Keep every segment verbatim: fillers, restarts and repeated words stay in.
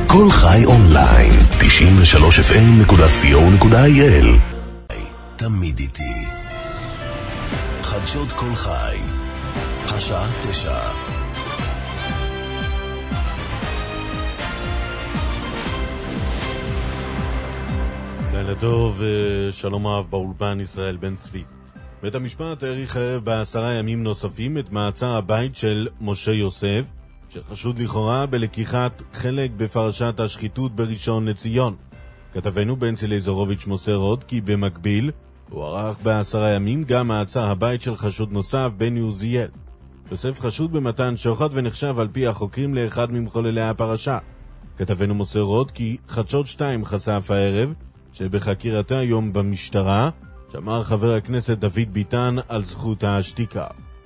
כל חי אונליין, תשעים ושלוש אף אם נקודה סי או נקודה איי אל. תמיד איתי. חדשות כל חי, השעה תשע. לילה טוב, שלום אהב באולפן ישראל בן צבי. בית המשפט העריך הערב בעשרה ימים נוספים את מעצר הבית של משה יוסף, שחשוד לכאורה בלקיחת חלק בפרשת השחיתות בראשון לציון. כתבנו בנצי ליזרוביץ' מוסר עוד כי במקביל הוא ערך בעשרה ימים גם מעצר הבית של חשוד נוסף בני עוזיאל. יוסף חשוד במתן שוחד ונחשב על פי החוקרים לאחד ממחוללי הפרשה. כתבנו מוסר עוד כי חדשות שתיים חשף הערב שבחקירתה היום במשטרה שמר חבר הכנסת דוד ביטן על זכות השתיקה.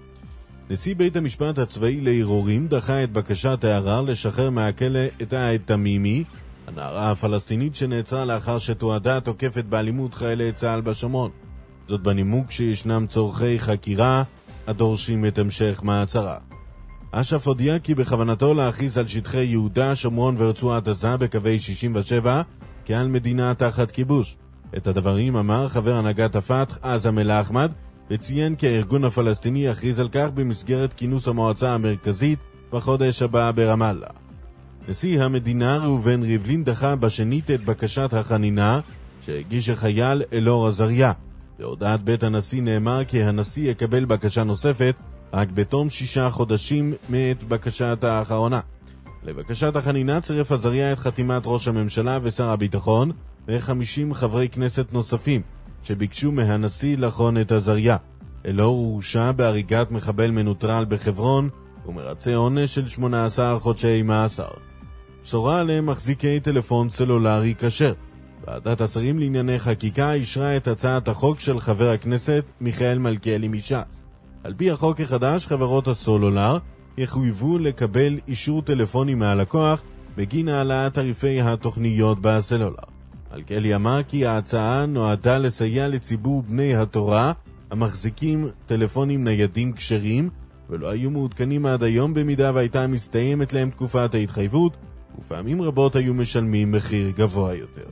נשיא בית המשפט הצבאי לערעורים דחה את בקשת הערר לשחרר מהכלא את העד תמימי, הנערה הפלסטינית שנעצרה לאחר שתועדה תוקפת באלימות חיילי צה"ל בשומרון. זאת בנימוק שישנם צורכי חקירה הדורשים את המשך מעצרה. אש"ף הודיע כי בכוונתו להכריז על שטחי יהודה, שומרון ורצועת עזה בקווי שישים ושבע כעל מדינה תחת כיבוש. את הדברים אמר חבר הנהגת הפתח עזם אל-אחמד, וציין כי הארגון הפלסטיני יכריז על כך במסגרת כינוס המועצה המרכזית בחודש הבא ברמאללה. נשיא המדינה ראובן ריבלין דחה בשנית את בקשת החנינה שהגיש החייל אלאור עזריה. בהודעת בית הנשיא נאמר כי הנשיא יקבל בקשה נוספת רק בתום שישה חודשים מאת בקשת האחרונה. לבקשת החנינה צירף עזריה את חתימת ראש הממשלה ושר הביטחון ו-חמישים חברי כנסת נוספים שביקשו מהנשיא לחון את עזריה. אלאור הורשע בהריגת מחבל מנוטרל בחברון ומרצה עונש של שמונה עשר חודשי מאסר. בשורה למחזיקי טלפון סלולרי כשר. ועדת השרים לענייני חקיקה אישרה את הצעת החוק של חבר הכנסת מיכאל מלכיאלי מש"ס. על פי החוק החדש, חברות הסלולר יחויבו לקבל אישור טלפוני מהלקוח בגין העלאת תעריפי התוכניות בסלולר. מלכיאלי אמר כי ההצעה נועדה לסייע לציבור בני התורה המחזיקים טלפונים ניידים כשרים ולא היו מעודכנים עד היום במידה והייתה מסתיימת להם תקופת ההתחייבות, ופעמים רבות היו משלמים מחיר גבוה יותר.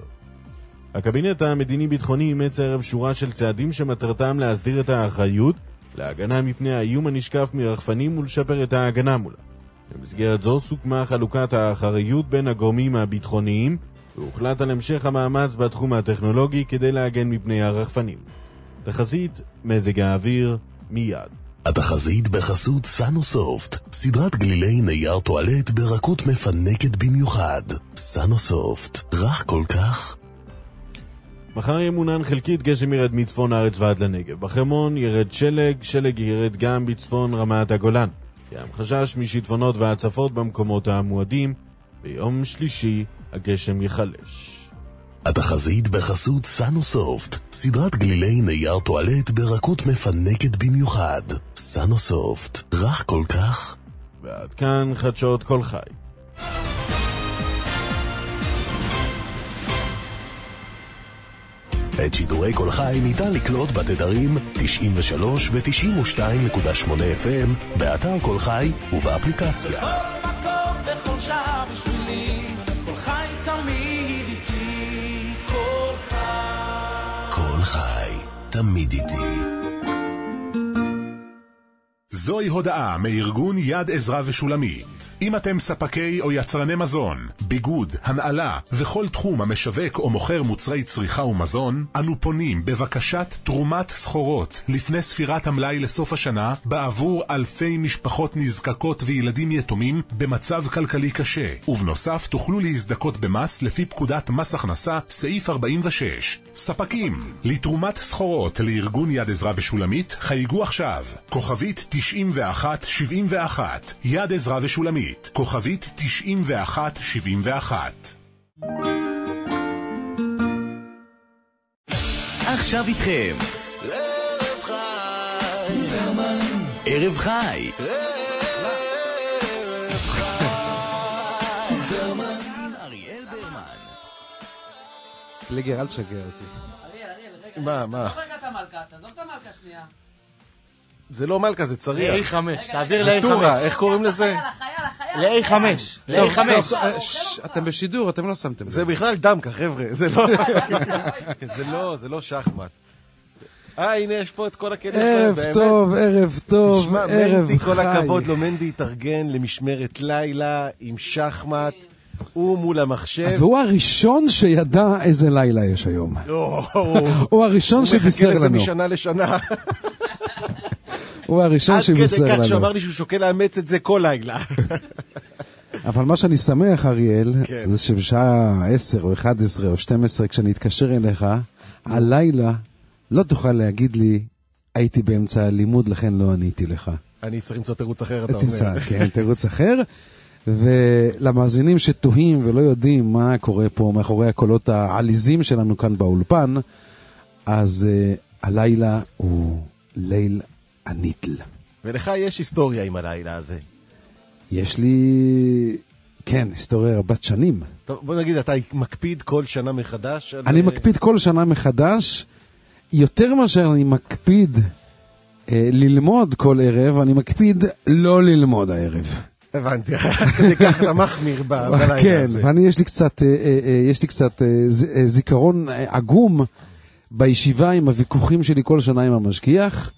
הקבינט המדיני-ביטחוני אימץ הערב שורה של צעדים שמטרתם להסדיר את האחריות להגנה מפני האיום הנשקף מרחפנים ולשפר את ההגנה מולה. במסגרת זו סוכמה חלוקת האחריות בין הגורמים הביטחוניים והוחלט על המשך המאמץ בתחום הטכנולוגי כדי להגן מפני הרחפנים. תחזית מזג האוויר מיד. התחזית בחסות סנוסופט, סדרת גלילי נייר טואלט ברכות מפנקת במיוחד. סנוסופט, רך כל כך. מחר ימונן חלקית, גשם ירד מצפון הארץ ועד לנגב. בחרמון ירד שלג, שלג ירד גם בצפון רמת הגולן. קיים חשש משיטפונות והצפות במקומות המועדים. ביום שלישי הגשם יחלש. התחזית בחסות סנוסופט, סדרת גלילי נייר טואלט ברכות מפנקת במיוחד. סנוסופט, רך כל כך. ועד כאן חדשות כל חי. את שידורי כל חי ניתן לקלוט בתדרים תשעים ושלוש ו-תשעים ושתיים נקודה שמונה אף אם באתר כל חי ובאפליקציה. בכל מקום בכל שעה בשבילי, כל חי תמיד איתי, כל חי. כל חי תמיד איתי. זוהי הודעה מארגון יד עזרא ושולמית. אם אתם ספקי או יצרני מזון, ביגוד, הנעלה וכל תחום המשווק או מוכר מוצרי צריכה ומזון, אנו פונים בבקשת תרומת סחורות לפני ספירת המלאי לסוף השנה בעבור אלפי משפחות נזקקות וילדים יתומים במצב כלכלי קשה. ובנוסף תוכלו להזדכות במס לפי פקודת מס הכנסה סעיף ארבעים ושש. ספקים לתרומת סחורות לארגון יד עזרא ושולמית חייגו עכשיו כוכבית תשעים ואחת שבעים ואחת. יד עזרא ושולמית כוכבית תשעים ואחת שבעים ואחת. עכשיו איתכם ערב חי ברמן, ערב חי ערב חי ברמן עם אריאל ברמן. פליגר, אל תשגע אותי. אריאל, אריאל, רגע. מה, מה? לא רגע את המלכה, תעזוב את המלכה שנייה. זה לא מלכה, זה צריח. ל-איי חמש, תעביר ל-איי חמש. טורה, איך קוראים לזה? ל-איי חמש. ל-איי חמש. אתם בשידור, אתם לא שמתם. זה בכלל דמקה, חבר'ה. זה לא, זה לא שחמט. אה, הנה, יש פה את כל הכלים שלהם. ערב טוב, ערב טוב, תשמע, ערב מנדי, חי. כל הכבוד לו, מנדי התארגן למשמרת לילה עם שחמט, הוא מול המחשב. והוא הראשון שידע איזה לילה יש היום. הוא הראשון שבישר לנו. הוא מחכה לזה משנה לשנה. הוא הראשון שבישר לנו. עד כדי כך שאמר לי שהוא שוקל לאמץ את זה כל לילה. אבל מה שאני שמח, אריאל, זה שבשעה עשר או אחת עשרה או שתים עשרה, כשאני אתקשר אליך, הלילה לא תוכל להגיד לי, הייתי באמצע הלימוד, לכן לא עניתי לך. אני צריך למצוא תירוץ אחר, אתה אומר. כן, תירוץ אחר. ולמאזינים שתוהים ולא יודעים מה קורה פה מאחורי הקולות העליזים שלנו כאן באולפן, אז uh, הלילה הוא ליל הניטל. ולך יש היסטוריה עם הלילה הזה. יש לי, כן, היסטוריה רבת שנים. טוב, בוא נגיד, אתה מקפיד כל שנה מחדש? אני על... מקפיד כל שנה מחדש, יותר מאשר אני מקפיד אה, ללמוד כל ערב, אני מקפיד לא ללמוד הערב. הבנתי, כדי כך אתה מחמיר בלילה הזה. כן, ואני יש לי קצת, יש לי קצת זיכרון עגום בישיבה עם הוויכוחים שלי כל שנה עם המשגיח,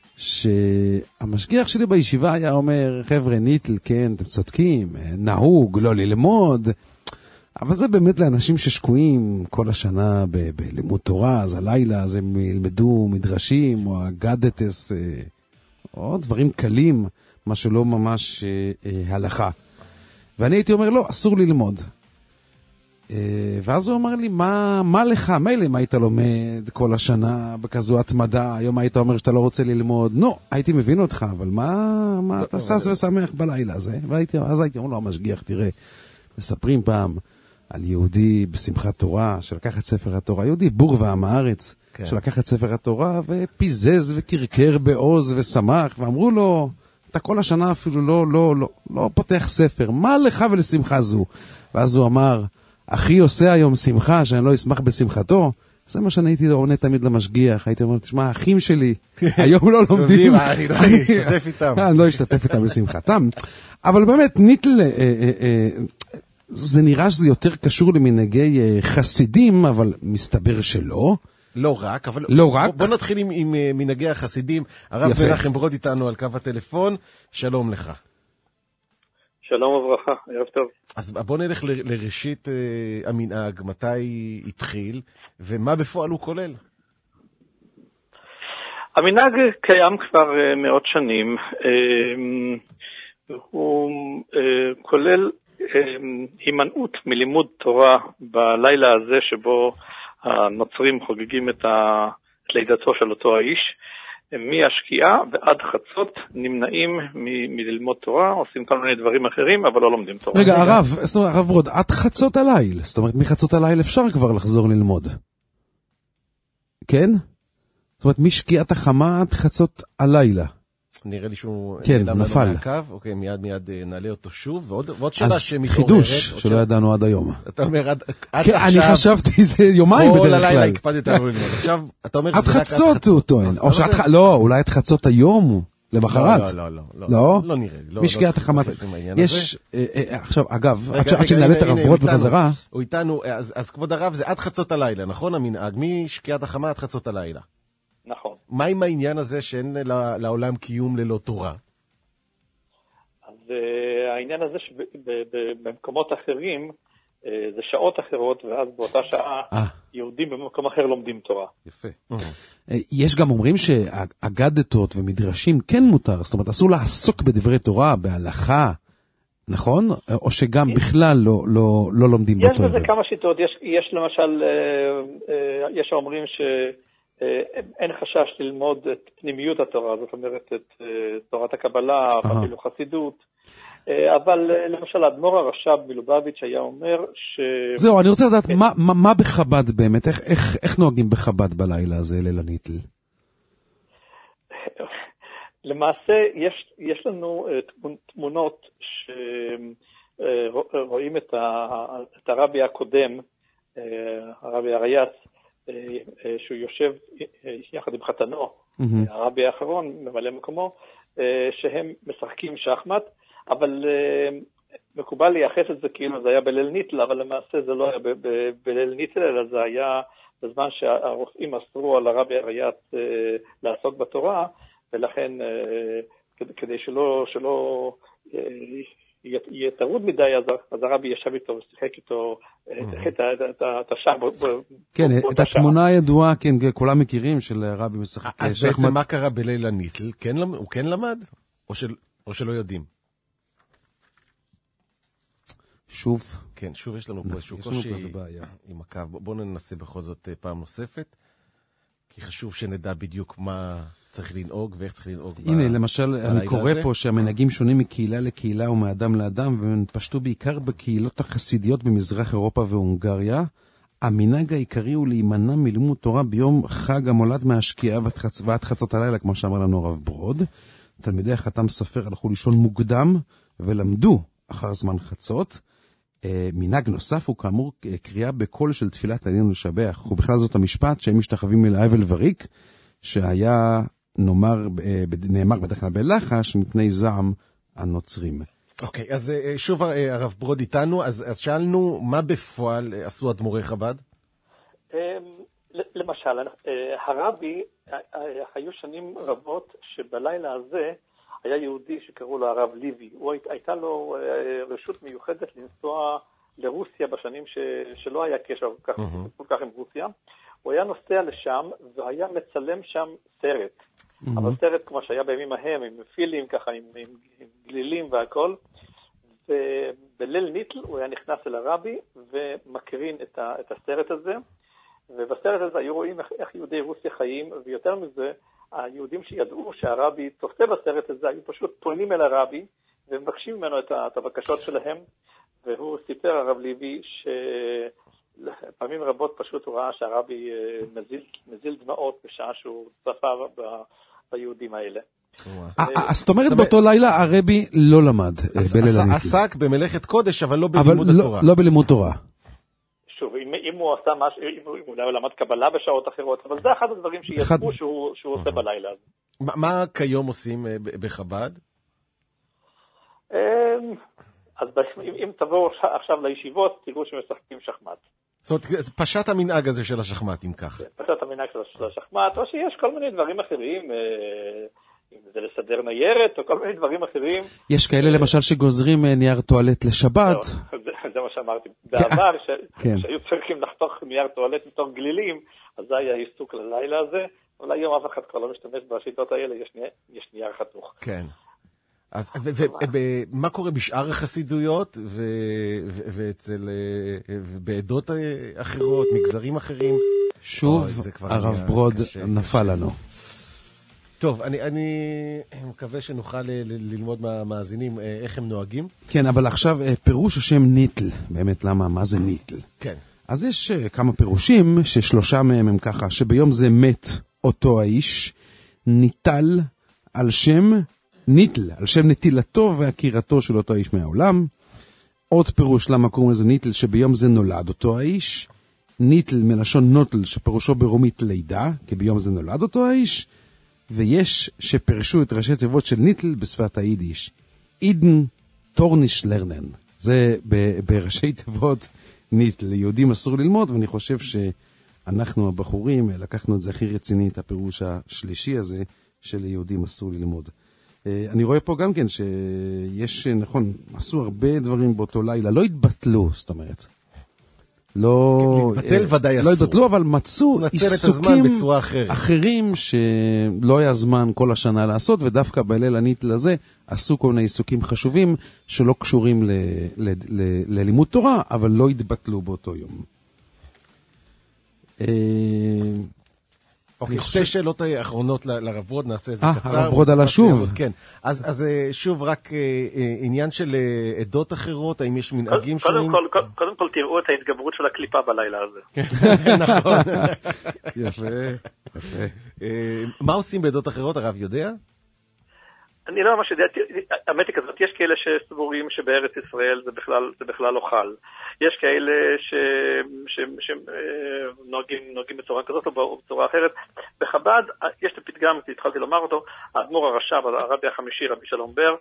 שהמשגיח שלי בישיבה היה אומר, חבר'ה, ניטל, כן, אתם צודקים, נהוג, לא ללמוד, אבל זה באמת לאנשים ששקועים כל השנה ב- בלימוד תורה, אז הלילה, אז הם ילמדו מדרשים, או אגדתס, או דברים קלים, מה שלא ממש אה, אה, הלכה. ואני הייתי אומר, לא, אסור ללמוד. אה, ואז הוא אמר לי, מה, מה לך? מילא, מה היית לומד כל השנה בכזו התמדה? היום היית אומר שאתה לא רוצה ללמוד? נו, הייתי מבין אותך, אבל מה, מה אתה סס ושמח בלילה הזה? והייתי, אז הייתי אומר לו, המשגיח, תראה, מספרים פעם על יהודי בשמחת תורה, שלקח את ספר התורה, יהודי בור ועם הארץ, כן. שלקח את ספר התורה ופיזז וקרקר בעוז ושמח, ואמרו לו, אתה כל השנה אפילו לא, לא, לא, לא פותח ספר, מה לך ולשמחה זו? ואז הוא אמר, אחי עושה היום שמחה, שאני לא אשמח בשמחתו, זה מה שאני הייתי עונה תמיד למשגיח, הייתי אומר, תשמע, האחים שלי, היום לא לומדים, אני לא אשתתף איתם. אני לא אשתתף איתם בשמחתם, אבל באמת, ניטל, זה נראה שזה יותר קשור למנהגי חסידים, אבל מסתבר שלא. לא רק, אבל לא רק. בוא נתחיל עם, עם מנהגי החסידים. הרב מנחם ברוד איתנו על קו הטלפון, שלום לך. שלום וברכה, ערב טוב. אז בוא נלך ל, לראשית uh, המנהג, מתי התחיל, ומה בפועל הוא כולל? המנהג קיים כבר uh, מאות שנים, uh, הוא uh, כולל uh, הימנעות מלימוד תורה בלילה הזה שבו הנוצרים חוגגים את לידתו של אותו האיש, מהשקיעה ועד חצות נמנעים מ- מללמוד תורה, עושים כל מיני דברים אחרים, אבל לא לומדים תורה. רגע, הרב, זאת אומרת, הרב ברוד, עד חצות הליל, זאת אומרת, מחצות הליל אפשר כבר לחזור ללמוד. כן? זאת אומרת, משקיעת החמה עד חצות הלילה. נראה לי שהוא כן, נפל. מהקו, אוקיי, מיד מיד נעלה אותו שוב, ועוד, ועוד שאלה אז שמתעוררת. חידוש שלא ידענו עד היום. אתה אומר, עד, עד כן, עכשיו... אני חשבתי זה יומיים בדרך כלל. כל הלילה הקפדת לנו ללמוד. עכשיו, אתה אומר עד חצות הוא טוען. או שעד חצות, לא, אולי עד חצות היום, למחרת. לא, לא, לא. לא? לא נראה. משקיעת החמה. יש, עכשיו, אגב, עד שנעלה את הרב ברוד בחזרה. הוא איתנו, אז כבוד הרב, זה עד חצות הלילה, נכון המנהג? משקיעת החמה עד חצות הלילה. נכון. מה עם העניין הזה שאין לעולם קיום ללא תורה? אז uh, העניין הזה שבמקומות אחרים, uh, זה שעות אחרות, ואז באותה שעה 아. יהודים במקום אחר לומדים תורה. יפה. יש גם אומרים שאגדתות ומדרשים כן מותר, זאת אומרת, אסור לעסוק בדברי תורה, בהלכה, נכון? או שגם בכלל לא, לא, לא לומדים יש באותו ערב. יש בזה כמה שיטות, יש, יש למשל, uh, uh, יש האומרים ש... אין חשש ללמוד את פנימיות התורה, זאת אומרת את תורת הקבלה, אפילו חסידות, אבל למשל אדמו"ר הרש"ב מלובביץ' היה אומר ש... זהו, אני רוצה לדעת מה, מה, מה בחב"ד באמת, איך, איך, איך נוהגים בחב"ד בלילה הזה, ליל הניטל? למעשה יש, יש לנו תמונות שרואים את, ה, את הרבי הקודם, הרבי הרייס, שהוא יושב יחד עם חתנו הרבי האחרון, ממלא מקומו, שהם משחקים שחמט, אבל מקובל לייחס את זה כאילו זה היה בליל ניטל, אבל למעשה זה לא היה בליל ניטל, אלא זה היה בזמן שהרופאים אסרו על הרבי הרייט לעסוק בתורה, ולכן כדי שלא, שלא יהיה טרוד מדי, אז הרבי ישב איתו ושיחק איתו את השח. כן, את התמונה הידועה, כן, כולם מכירים של הרבי משחק שחמט. אז בעצם מה קרה בליל הניטל? הוא כן למד? או שלא יודעים? שוב. כן, שוב יש לנו פה איזשהו קושי עם הקו. בואו ננסה בכל זאת פעם נוספת, כי חשוב שנדע בדיוק מה צריך לנהוג ואיך צריך לנהוג. הנה, למשל, אני קורא פה שהמנהגים שונים מקהילה לקהילה ומאדם לאדם, והם פשטו בעיקר בקהילות החסידיות במזרח אירופה והונגריה. המנהג העיקרי הוא להימנע מלימוד תורה ביום חג המולד מהשקיעה ועד חצות הלילה, כמו שאמר לנו הרב ברוד. תלמידי החתם סופר הלכו לישון מוקדם ולמדו אחר זמן חצות. מנהג נוסף הוא כאמור קריאה בקול של תפילת עלינו לשבח, ובכלל זאת המשפט שהם משתחווים אל הבל וריק, שהיה נאמר, נאמר בדרך כלל בלחש מפני זעם הנוצרים. אוקיי, אז שוב הרב ברוד איתנו, אז, אז שאלנו מה בפועל עשו אדמו"רי חב"ד? למשל, הרבי, היו שנים רבות שבלילה הזה היה יהודי שקראו לו הרב ליבי. הוא הייתה לו רשות מיוחדת לנסוע לרוסיה בשנים ש, שלא היה קשר כל כך, כל כך עם רוסיה. הוא היה נוסע לשם והיה מצלם שם סרט. Mm-hmm. אבל סרט כמו שהיה בימים ההם, עם פילים ככה, עם, עם, עם גלילים והכל. ובליל ניטל הוא היה נכנס אל הרבי ומקרין את, ה, את הסרט הזה. ובסרט הזה היו רואים איך, איך יהודי רוסיה חיים, ויותר מזה, היהודים שידעו שהרבי צופה בסרט הזה, היו פשוט פונים אל הרבי ומבקשים ממנו את, ה, את הבקשות שלהם. והוא סיפר, הרב ליבי, שפעמים רבות פשוט הוא ראה שהרבי מזיל, מזיל דמעות בשעה שהוא צפה ב, ביהודים האלה. אז זאת אומרת באותו לילה הרבי לא למד בליל הניטל. עסק במלאכת קודש, אבל לא בלימוד התורה. לא בלימוד תורה. שוב, אם, אם הוא עשה משהו, אם הוא, אם הוא למד קבלה בשעות אחרות, אבל זה אחד הדברים שידעו שהוא, שהוא עושה בלילה הזה. מה, מה כיום עושים בחב"ד? אז אם, אם תבואו עכשיו לישיבות, תראו שמשחקים שחמט. זאת אומרת, פשט המנהג הזה של השחמט, אם כך. פשט המנהג של השחמט, או שיש כל מיני דברים אחרים, אם זה לסדר ניירת, או כל מיני דברים אחרים. יש כאלה למשל שגוזרים נייר טואלט לשבת. זה מה שאמרתי. בעבר, שהיו צריכים לחתוך נייר טואלט מתוך גלילים, אז זה היה עיסוק ללילה הזה, אבל היום אף אחד כבר לא משתמש בשיטות האלה, יש נייר חתוך. כן. אז ומה קורה בשאר החסידויות ואצל בעדות אחרות, מגזרים אחרים? שוב הרב ברוד נפל לנו. טוב, אני, אני מקווה שנוכל ללמוד מהמאזינים איך הם נוהגים. כן, אבל עכשיו פירוש השם ניטל, באמת למה, מה זה ניטל? כן. אז יש כמה פירושים ששלושה מהם הם ככה, שביום זה מת אותו האיש, ניטל על שם ניטל, על שם נטילתו והכירתו של אותו האיש מהעולם. עוד פירוש למה קוראים לזה ניטל, שביום זה נולד אותו האיש. ניטל מלשון נוטל, שפירושו ברומית לידה, כי ביום זה נולד אותו האיש. ויש שפרשו את ראשי תיבות של ניטל בשפת היידיש. אידן טורניש לרנן. זה בראשי תיבות ניטל. ליהודים אסור ללמוד, ואני חושב שאנחנו הבחורים לקחנו את זה הכי רציני, את הפירוש השלישי הזה, שליהודים אסור ללמוד. אני רואה פה גם כן שיש, נכון, עשו הרבה דברים באותו לילה, לא התבטלו, זאת אומרת. לא להתבטל ודאי אסור. לא התבטלו, אבל מצאו עיסוקים אחרים שלא היה זמן כל השנה לעשות, ודווקא בליל הניטל הזה עשו כל מיני עיסוקים חשובים שלא קשורים ל, ל, ל, ללימוד תורה, אבל לא התבטלו באותו יום. אוקיי, שתי שאלות האחרונות לרב ברוד, נעשה את זה קצר. הרב ברוד על השוב. כן, אז שוב רק עניין של עדות אחרות, האם יש מנהגים שונים? קודם כל תראו את ההתגברות של הקליפה בלילה הזה. נכון. יפה, יפה. מה עושים בעדות אחרות, הרב יודע? אני לא ממש יודע, האמת היא כזאת, יש כאלה שסבורים שבארץ ישראל זה בכלל, זה בכלל לא חל. יש כאלה שנוהגים בצורה כזאת או בצורה אחרת. בחב"ד, יש את הפתגם, כי התחלתי לומר אותו, האדמו"ר הרש"ב, הרבי החמישי, רבי שלום בר,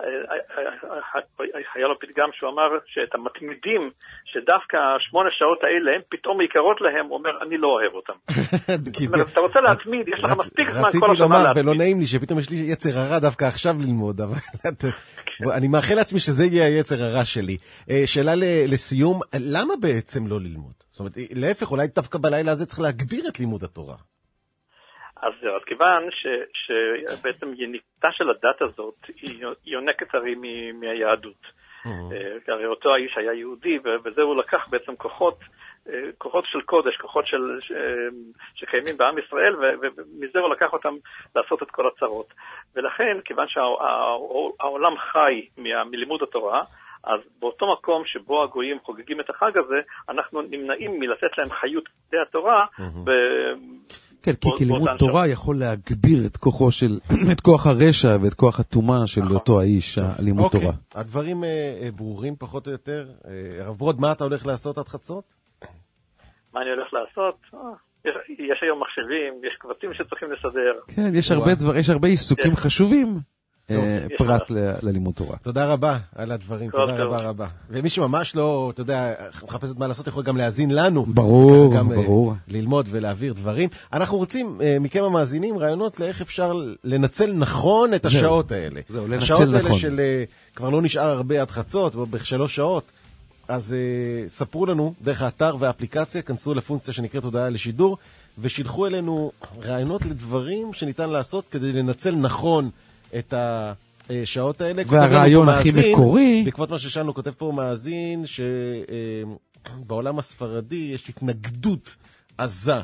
היה לו פתגם שהוא אמר שאת המתמידים שדווקא השמונה שעות האלה הם פתאום יקרות להם, הוא אומר אני לא אוהב אותם. זאת אומרת, אתה רוצה להתמיד, יש לך מספיק זמן כל השנה להתמיד. רציתי לומר ולא נעים לי שפתאום יש לי יצר הרע דווקא עכשיו ללמוד, אבל אני מאחל לעצמי שזה יהיה היצר הרע שלי. שאלה לסיום, למה בעצם לא ללמוד? זאת אומרת, להפך, אולי דווקא בלילה הזה צריך להגביר את לימוד התורה. אז זהו, אז כיוון שבעצם יניתה של הדת הזאת היא יונקת הרי מהיהדות. הרי אותו האיש היה יהודי, וזה הוא לקח בעצם כוחות, כוחות של קודש, כוחות שקיימים בעם ישראל, ומזה הוא לקח אותם לעשות את כל הצרות. ולכן, כיוון שהעולם חי מלימוד התורה, אז באותו מקום שבו הגויים חוגגים את החג הזה, אנחנו נמנעים מלתת להם חיות כדי התורה, כן, כי, כי לימוד תורה יכול להגביר את כוחו של, את כוח הרשע ואת כוח התומה של אותו האיש, לימוד תורה. אוקיי, הדברים ברורים פחות או יותר. הרב ברוד, מה אתה הולך לעשות עד חצות? מה אני הולך לעשות? יש היום מחשבים, יש קבצים שצריכים לסדר. כן, יש הרבה דבר, יש הרבה עיסוקים חשובים. פרט ללימוד תורה. תודה רבה על הדברים, תודה רבה רבה. ומי שממש לא, אתה יודע, מחפש את מה לעשות, יכול גם להאזין לנו. ברור, ברור. ללמוד ולהעביר דברים. אנחנו רוצים מכם המאזינים רעיונות לאיך אפשר לנצל נכון את השעות האלה. זהו, לנצל נכון. השעות האלה של כבר לא נשאר הרבה עד חצות, בשלוש שעות. אז ספרו לנו דרך האתר והאפליקציה, כנסו לפונקציה שנקראת הודעה לשידור, ושילחו אלינו רעיונות לדברים שניתן לעשות כדי לנצל נכון את השעות האלה. והרעיון הכי מקורי. בעקבות מה ששאלנו, כותב פה מאזין שבעולם הספרדי יש התנגדות עזה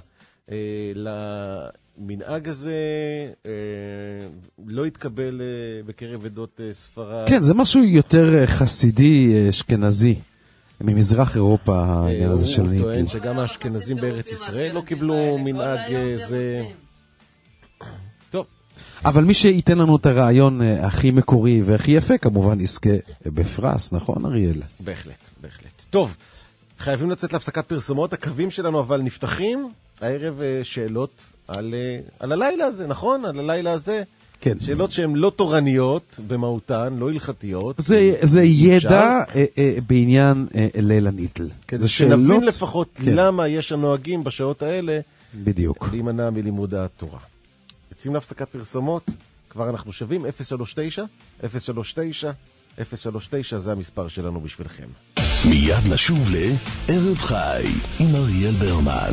למנהג הזה, לא התקבל בקרב עדות ספרד. כן, זה משהו יותר חסידי, אשכנזי, ממזרח אירופה, העניין הזה של ניטל. הוא טוען שגם האשכנזים בארץ ישראל לא קיבלו מנהג זה. טוב. אבל מי שייתן לנו את הרעיון הכי מקורי והכי יפה, כמובן יזכה בפרס, נכון אריאל? בהחלט, בהחלט. טוב, חייבים לצאת להפסקת פרסומות, הקווים שלנו אבל נפתחים, הערב שאלות על, על הלילה הזה, נכון? על הלילה הזה. כן. שאלות שהן לא תורניות במהותן, לא הלכתיות. זה, זה ידע אה, אה, בעניין אה, ליל הניטל. כן, זה שנבין שאלות... לפחות כן. למה יש הנוהגים בשעות האלה. בדיוק. להימנע מלימוד התורה. יוצאים להפסקת פרסומות, כבר אנחנו שווים אפס שלוש תשע, אפס שלוש תשע, אפס שלוש תשע, זה המספר שלנו בשבילכם. מיד נשוב לערב חי עם אריאל ברמן.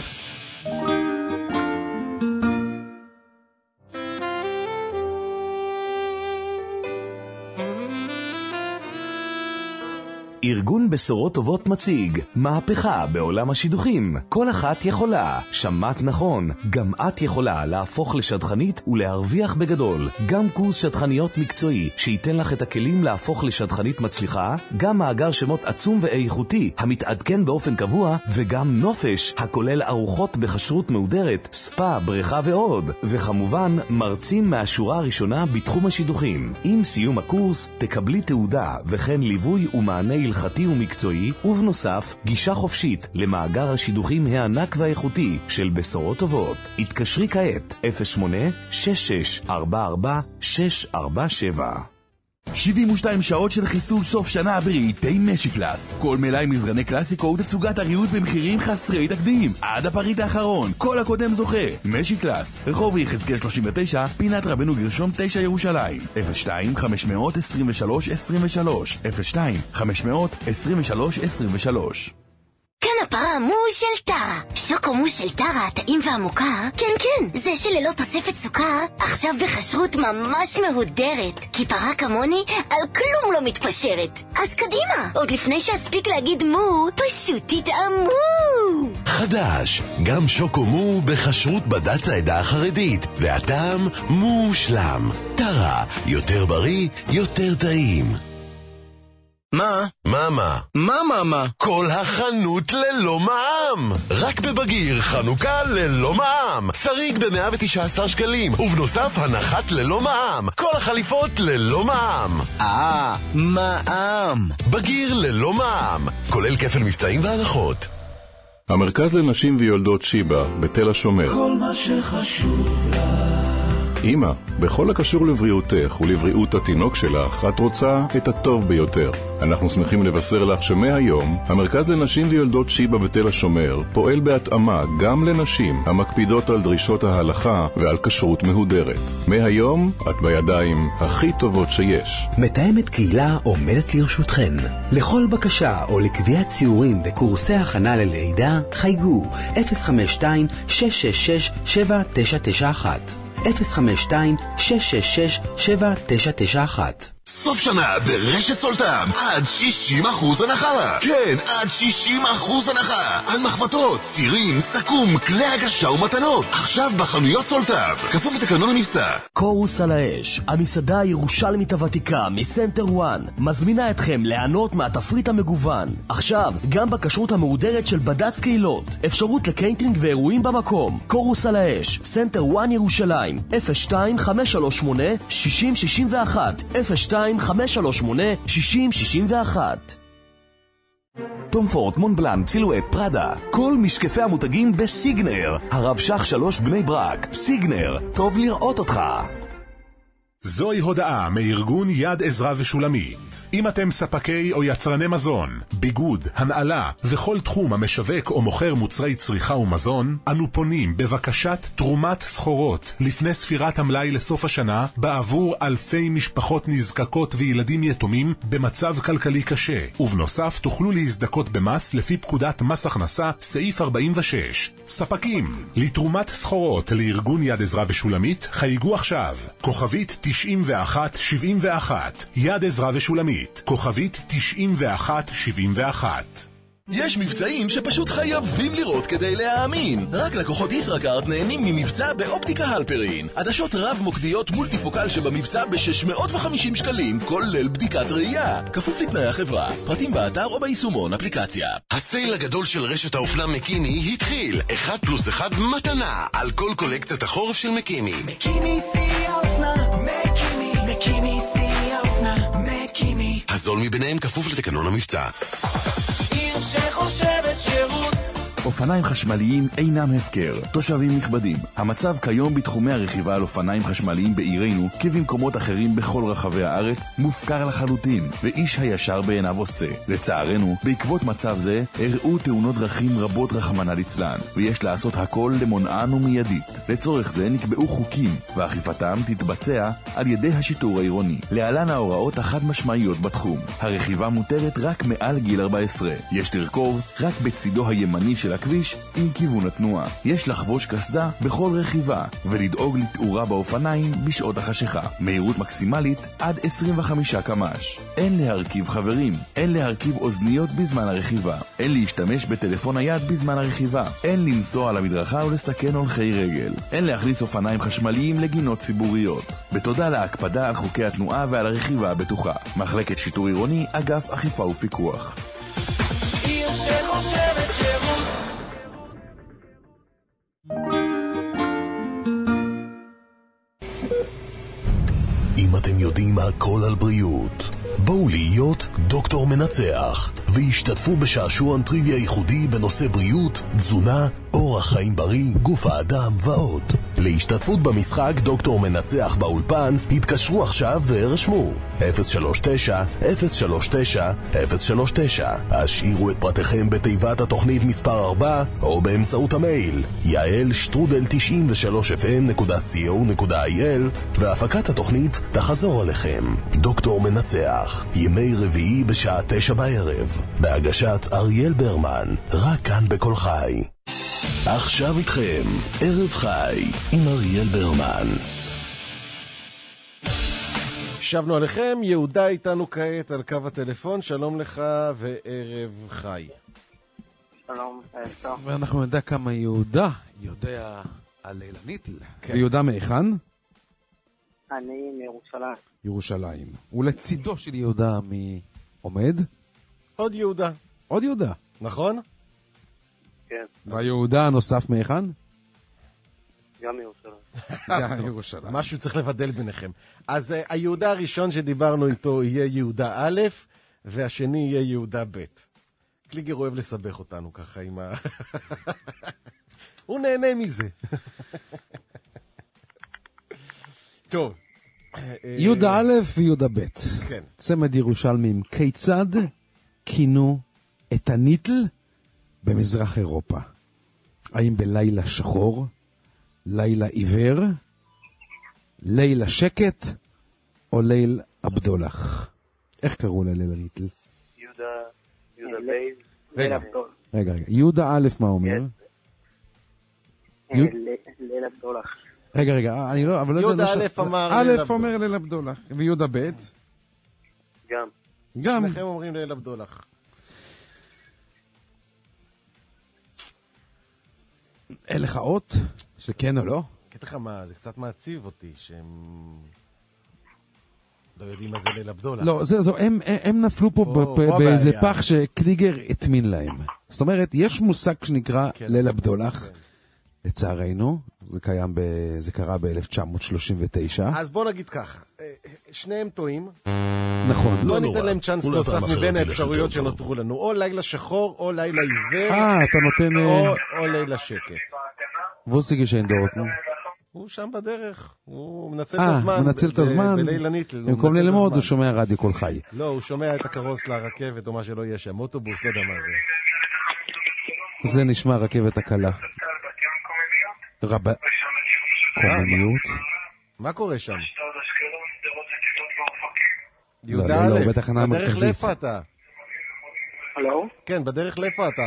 ארגון בשורות טובות מציג מהפכה בעולם השידוכים. כל אחת יכולה, שמעת נכון, גם את יכולה להפוך לשדכנית ולהרוויח בגדול. גם קורס שדכניות מקצועי שייתן לך את הכלים להפוך לשדכנית מצליחה, גם מאגר שמות עצום ואיכותי המתעדכן באופן קבוע, וגם נופש הכולל ארוחות בכשרות מהודרת, ספה, בריכה ועוד. וכמובן מרצים מהשורה הראשונה בתחום השידוכים. עם סיום הקורס תקבלי תעודה וכן ליווי ומענה הלכתי ומקצועי, ובנוסף גישה חופשית למאגר השידוכים הענק והאיכותי של בשורות טובות. התקשרי כעת אפס שמונה שש שש ארבע ארבע שש ארבע שבע. שבעים ושתיים שעות של חיסול סוף שנה ברהיטי משיקלאס. כל מלאי מזרני קלאסיקו ותצוגת הריהוט במחירים חסרי תקדים. עד הפריט האחרון, כל הקודם זוכה. משיקלאס, רחוב יחזקאל שלושים ותשע, פינת רבנו גרשום תשע ירושלים. אפס שתיים חמש עשרים ושלוש עשרים ושלוש אפס שתיים חמש עשרים ושלוש עשרים ושלוש. כאן הפרה מו של טרה. שוקו מו של טרה, הטעים והמוכר. כן, כן, זה שללא תוספת סוכר, עכשיו בכשרות ממש מהודרת. כי פרה כמוני על כלום לא מתפשרת. אז קדימה, עוד לפני שאספיק להגיד מו, פשוט תטעמו. חדש, גם שוקו מו בכשרות בד"ץ העדה החרדית. והטעם מושלם. טרה, יותר בריא, יותר טעים. מה? מה מה? מה מה מה? כל החנות ללא מע"מ. רק בבגיר חנוכה ללא מע"מ. שריג ב-מאה ותשעה עשר שקלים, ובנוסף הנחת ללא מע"מ. כל החליפות ללא מע"מ. אה, מע"מ. בגיר ללא מע"מ, כולל כפל מבצעים והנחות. המרכז לנשים ויולדות שיבא, בתל השומר. כל מה שחשוב לך. אמא, בכל הקשור לבריאותך ולבריאות התינוק שלך, את רוצה את הטוב ביותר. אנחנו שמחים לבשר לך שמהיום, המרכז לנשים ויולדות שיבא בתל השומר פועל בהתאמה גם לנשים המקפידות על דרישות ההלכה ועל כשרות מהודרת. מהיום, את בידיים הכי טובות שיש. מתאמת קהילה עומדת לרשותכן. לכל בקשה או לקביעת ציורים וקורסי הכנה ללידה, חייגו אפס חמש שתיים שש שש שש שבע תשע תשע אחת. אפס חמש שתיים שש שש שש שבע תשע תשע אחת. סוף שנה ברשת סולטם, עד שישים אחוז הנחה. כן, עד שישים אחוז הנחה. על מחבטות, צירים, סכו"ם, כלי הגשה ומתנות. עכשיו בחנויות סולטם, כפוף לתקנון המבצע. קורוס על האש, המסעדה הירושלמית הוותיקה מסנטר וואן, מזמינה אתכם ליהנות מהתפריט המגוון. עכשיו, גם בכשרות המהודרת של בד"ץ קהילות. אפשרות לקיינטרינג ואירועים במקום. קורוס על האש, סנטר וואן ירושלים, אפס שתיים חמש שלוש שמונה שש אפס שש אחת, אפס שתיים חמש שלוש שמונה שש אפס שש אחת. תום פורט, מונבלן, צילואט, פרדה, כל משקפי המותגים בסיגנר. הרב שך שלוש בני ברק. סיגנר, טוב לראות אותך. זוהי הודעה מארגון יד עזרא ושולמית. אם אתם ספקי או יצרני מזון, ביגוד, הנעלה וכל תחום המשווק או מוכר מוצרי צריכה ומזון, אנו פונים בבקשת תרומת סחורות לפני ספירת המלאי לסוף השנה בעבור אלפי משפחות נזקקות וילדים יתומים במצב כלכלי קשה. ובנוסף תוכלו להזדכות במס לפי פקודת מס הכנסה סעיף ארבעים ושש. ספקים לתרומת סחורות לארגון יד עזרא ושולמית חייגו עכשיו כוכבית תשעים ואחת שבעים ואחת. יד עזרא ושולמית כוכבית תשעים ואחת שבעים ואחת. יש מבצעים שפשוט חייבים לראות כדי להאמין. רק לקוחות ישראכרט נהנים ממבצע באופטיקה הלפרין. עדשות רב מוקדיות מולטיפוקל שבמבצע ב-שש מאות וחמישים שקלים, כולל בדיקת ראייה. כפוף לתנאי החברה. פרטים באתר או ביישומון אפליקציה. הסייל הגדול של רשת האופנה מקימי התחיל. אחד פלוס אחד מתנה על כל קולקציית החורף של מקימי. מקימי שיא האופנה, מקימי, מקימי שיא האופנה, מקימי. הזול מביניהם כפוף לתקנון המבצע. שחושבת שירות. אופניים חשמליים אינם הפקר. תושבים נכבדים, המצב כיום בתחומי הרכיבה על אופניים חשמליים בעירנו כבמקומות אחרים בכל רחבי הארץ מופקר לחלוטין, ואיש הישר בעיניו עושה. לצערנו, בעקבות מצב זה אירעו תאונות דרכים רבות רחמנא ליצלן, ויש לעשות הכל למונען ומיידית. לצורך זה נקבעו חוקים, ואכיפתם תתבצע על ידי השיטור העירוני. להלן ההוראות החד משמעיות בתחום: הרכיבה מותרת רק מעל גיל ארבע עשרה. יש לרכוב רק בצידו הימני של הכביש עם כיוון התנועה. יש לחבוש קסדה בכל רכיבה ולדאוג לתאורה באופניים בשעות החשיכה. מהירות מקסימלית עד עשרים וחמישה קמ"ש. אין להרכיב חברים, אין להרכיב אוזניות בזמן הרכיבה, אין להשתמש בטלפון היד בזמן הרכיבה, אין לנסוע על המדרכה ולסכן הולכי רגל, אין להכניס אופניים חשמליים לגינות ציבוריות. בתודה להקפדה על חוקי התנועה ועל הרכיבה הבטוחה. מחלקת שיטור עירוני, אגף אכיפה ופיקוח. עיר שחושבת שירות. אם אתם יודעים הכל על בריאות, בואו להיות דוקטור מנצח והשתתפו בשעשועון טריוויה ייחודי בנושא בריאות, תזונה, אורח חיים בריא, גוף האדם ועוד. להשתתפות במשחק דוקטור מנצח באולפן התקשרו עכשיו והרשמו אפס שלוש תשע אפס שלוש תשע אפס שלוש תשע. השאירו את פרטיכם בתיבת התוכנית מספר ארבע או באמצעות המייל יעל שטרודל תשעים ושלוש אף אם נקודה סי או נקודה איי אל, והפקת התוכנית תחזור עליכם. דוקטור מנצח, ימי רביעי בשעה תשע בערב, בהגשת אריאל ברמן, רק כאן בכל חי. עכשיו איתכם ערב חי עם אריאל ברמן. שבנו עליכם, יהודה איתנו כעת על קו הטלפון. שלום לך וערב חי. שלום, טוב. ואנחנו נדע כמה יהודה יודע על לילה ניטל. כן. ויהודה מאיכן? אני מירושלים. ירושלים. ולצידו של יהודה מ... עומד? עוד יהודה. עוד יהודה. נכון? כן. והיהודה הנוסף מהיכן? גם ירושלים. גם ירושלים. משהו צריך לבדל ביניכם. אז uh, היהודה הראשון שדיברנו איתו יהיה יהודה א', והשני יהיה יהודה ב'. קליגר אוהב לסבך אותנו ככה עם ה... הוא נהנה מזה. טוב. יהודה א' ויהודה ב'. כן. צמד ירושלמים. כיצד כינו את הניטל במזרח אירופה? האם בלילה שחור, לילה עיוור, לילה שקט או ליל אבדולח? איך קראו לליל הניטל? יהודה, יהודה בייז. ליל אבדולח. רגע, רגע. יהודה א' מה אומר? ליל אבדולח. רגע, רגע, אני לא, אבל לא יודע... יהודה א' אמר א' אומר ליל אבדולח. ויהודה ב'? גם. גם. שניכם אומרים ליל אבדולח. אין לך אות? שכן או לא? קטע לך מה, זה קצת מעציב אותי, שהם לא יודעים מה זה ליל אבדולח. לא, זה, זו, הם, הם נפלו פה באיזה פח שקליגר התמין להם. זאת אומרת, יש מושג שנקרא ליל אבדולח, לצערנו, זה קיים, זה קרה ב-אלף תשע מאות שלושים ותשע. אז בוא נגיד ככה, שניהם טועים. נכון. לא ניתן להם צ'אנס נוסף מבין האפשרויות שנותרו לנו, או לילה שחור, או לילה עיוור, אה, אתה נותן... או לילה שקט. ווסיגי שיין דורטנו. הוא שם בדרך, הוא מנצל את אה, הזמן. מנצל את הזמן. במקום ללמוד, הוא שומע רדיו כל חי. לא, הוא שומע את הכרוס לרכבת, או מה שלא יהיה שם, אוטובוס, לא יודע מה זה. זה נשמע רכבת הקלה. רב... קוממיות. מה קורה שם? לא, יהודה לא, א', לא, בתחנה בדרך המרכזית. לאיפה אתה? הלו? כן, בדרך לאיפה אתה?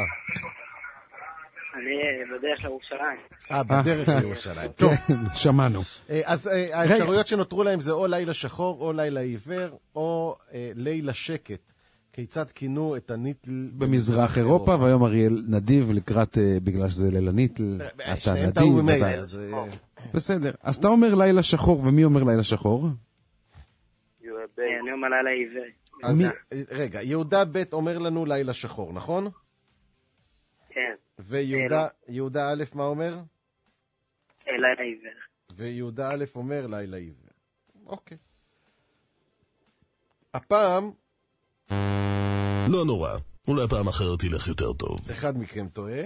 אני בדרך לירושלים. אה, בדרך לירושלים. טוב. כן, שמענו. אז האפשרויות שנותרו להם זה או לילה שחור, או לילה עיוור, או לילה שקט. כיצד כינו את הניטל במזרח אירופה, והיום אריאל נדיב לקראת, בגלל שזה ליל הניטל, אתה נדיב. בסדר. אז אתה אומר לילה שחור, ומי אומר לילה שחור? אני אומר לילה עיוור. רגע, יהודה ב' אומר לנו לילה שחור, נכון? כן. ויהודה א' מה אומר? לילה עיוור. ויהודה א' אומר לילה עיוור. אוקיי. הפעם... לא נורא, אולי פעם אחרת ילך יותר טוב. אחד מכם טועה.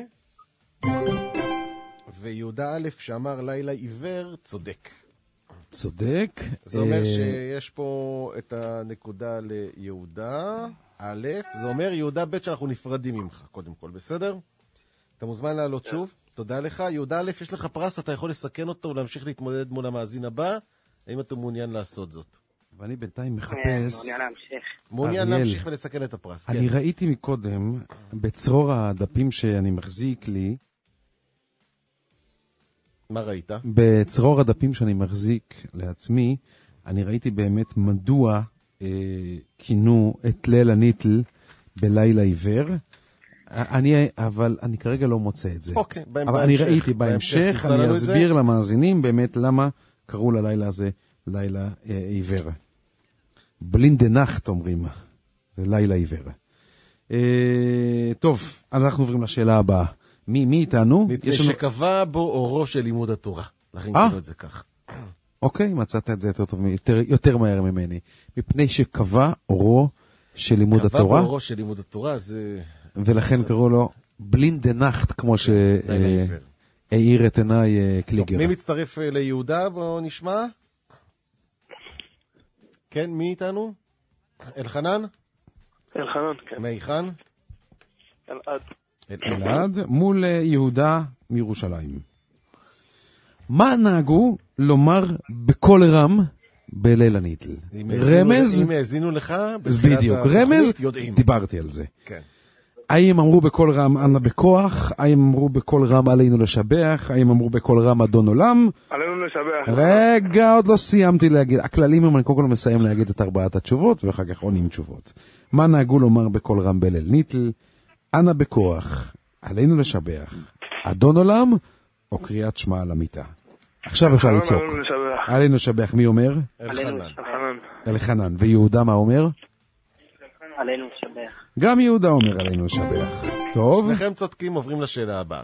ויהודה א' שאמר לילה עיוור צודק. צודק. זה אומר שיש פה את הנקודה ליהודה א', זה אומר יהודה ב' שאנחנו נפרדים ממך, קודם כל, בסדר? אתה מוזמן לעלות שוב, תודה לך. יהודה א', יש לך פרס, אתה יכול לסכן אותו ולהמשיך להתמודד מול המאזין הבא, האם אתה מעוניין לעשות זאת? ואני בינתיים מחפש... מעוניין להמשיך. מעוניין להמשיך ולסכן את הפרס, אני ראיתי מקודם, בצרור הדפים שאני מחזיק לי, מה ראית? בצרור הדפים שאני מחזיק לעצמי, אני ראיתי באמת מדוע אה, כינו את ליל הניטל בלילה עיוור, אני, אבל אני כרגע לא מוצא את זה. אוקיי, אבל בהמשך, אני ראיתי בהמשך, בהמשך אני אסביר למאזינים באמת למה קראו ללילה הזה לילה אה, עיוור. בלינדה נחט אומרים, זה לילה עיוור. אה, טוב, אנחנו עוברים לשאלה הבאה. מי, מי איתנו? מפני לנו... שקבע בו אורו של לימוד התורה. לכן קראו את זה כך. אוקיי, מצאת את זה יותר טוב, יותר, יותר מהר ממני. מפני שקבע אורו של לימוד התורה. קבע בו אורו של לימוד התורה, זה... ולכן קראו לו בלינדה נחט, כמו שהעיר את עיניי קליגר. מי מצטרף ליהודה? בואו נשמע. כן, מי איתנו? אלחנן? אלחנן, כן. מהיכן? אלעד. אלעד, מול יהודה מירושלים. מה נהגו לומר בקול רם בליל הניטל? רמז? אם האזינו לך, בדיוק, רמז, דיברתי על זה. האם אמרו בקול רם אנא בכוח? האם אמרו בקול רם עלינו לשבח? האם אמרו בקול רם אדון עולם? עלינו לשבח. רגע, עוד לא סיימתי להגיד. הכללים הם, אני קודם כל מסיים להגיד את ארבעת התשובות, ואחר כך עונים תשובות. מה נהגו לומר בקול רם בליל ניטל? אנא בכוח, עלינו לשבח, אדון עולם, או קריאת שמע על המיטה. עכשיו אפשר לצעוק. עלינו לשבח, מי אומר? אלחנן. אלחנן. ויהודה מה אומר? עלינו לשבח. גם יהודה אומר עלינו לשבח. טוב. לכם צודקים, עוברים לשאלה הבאה.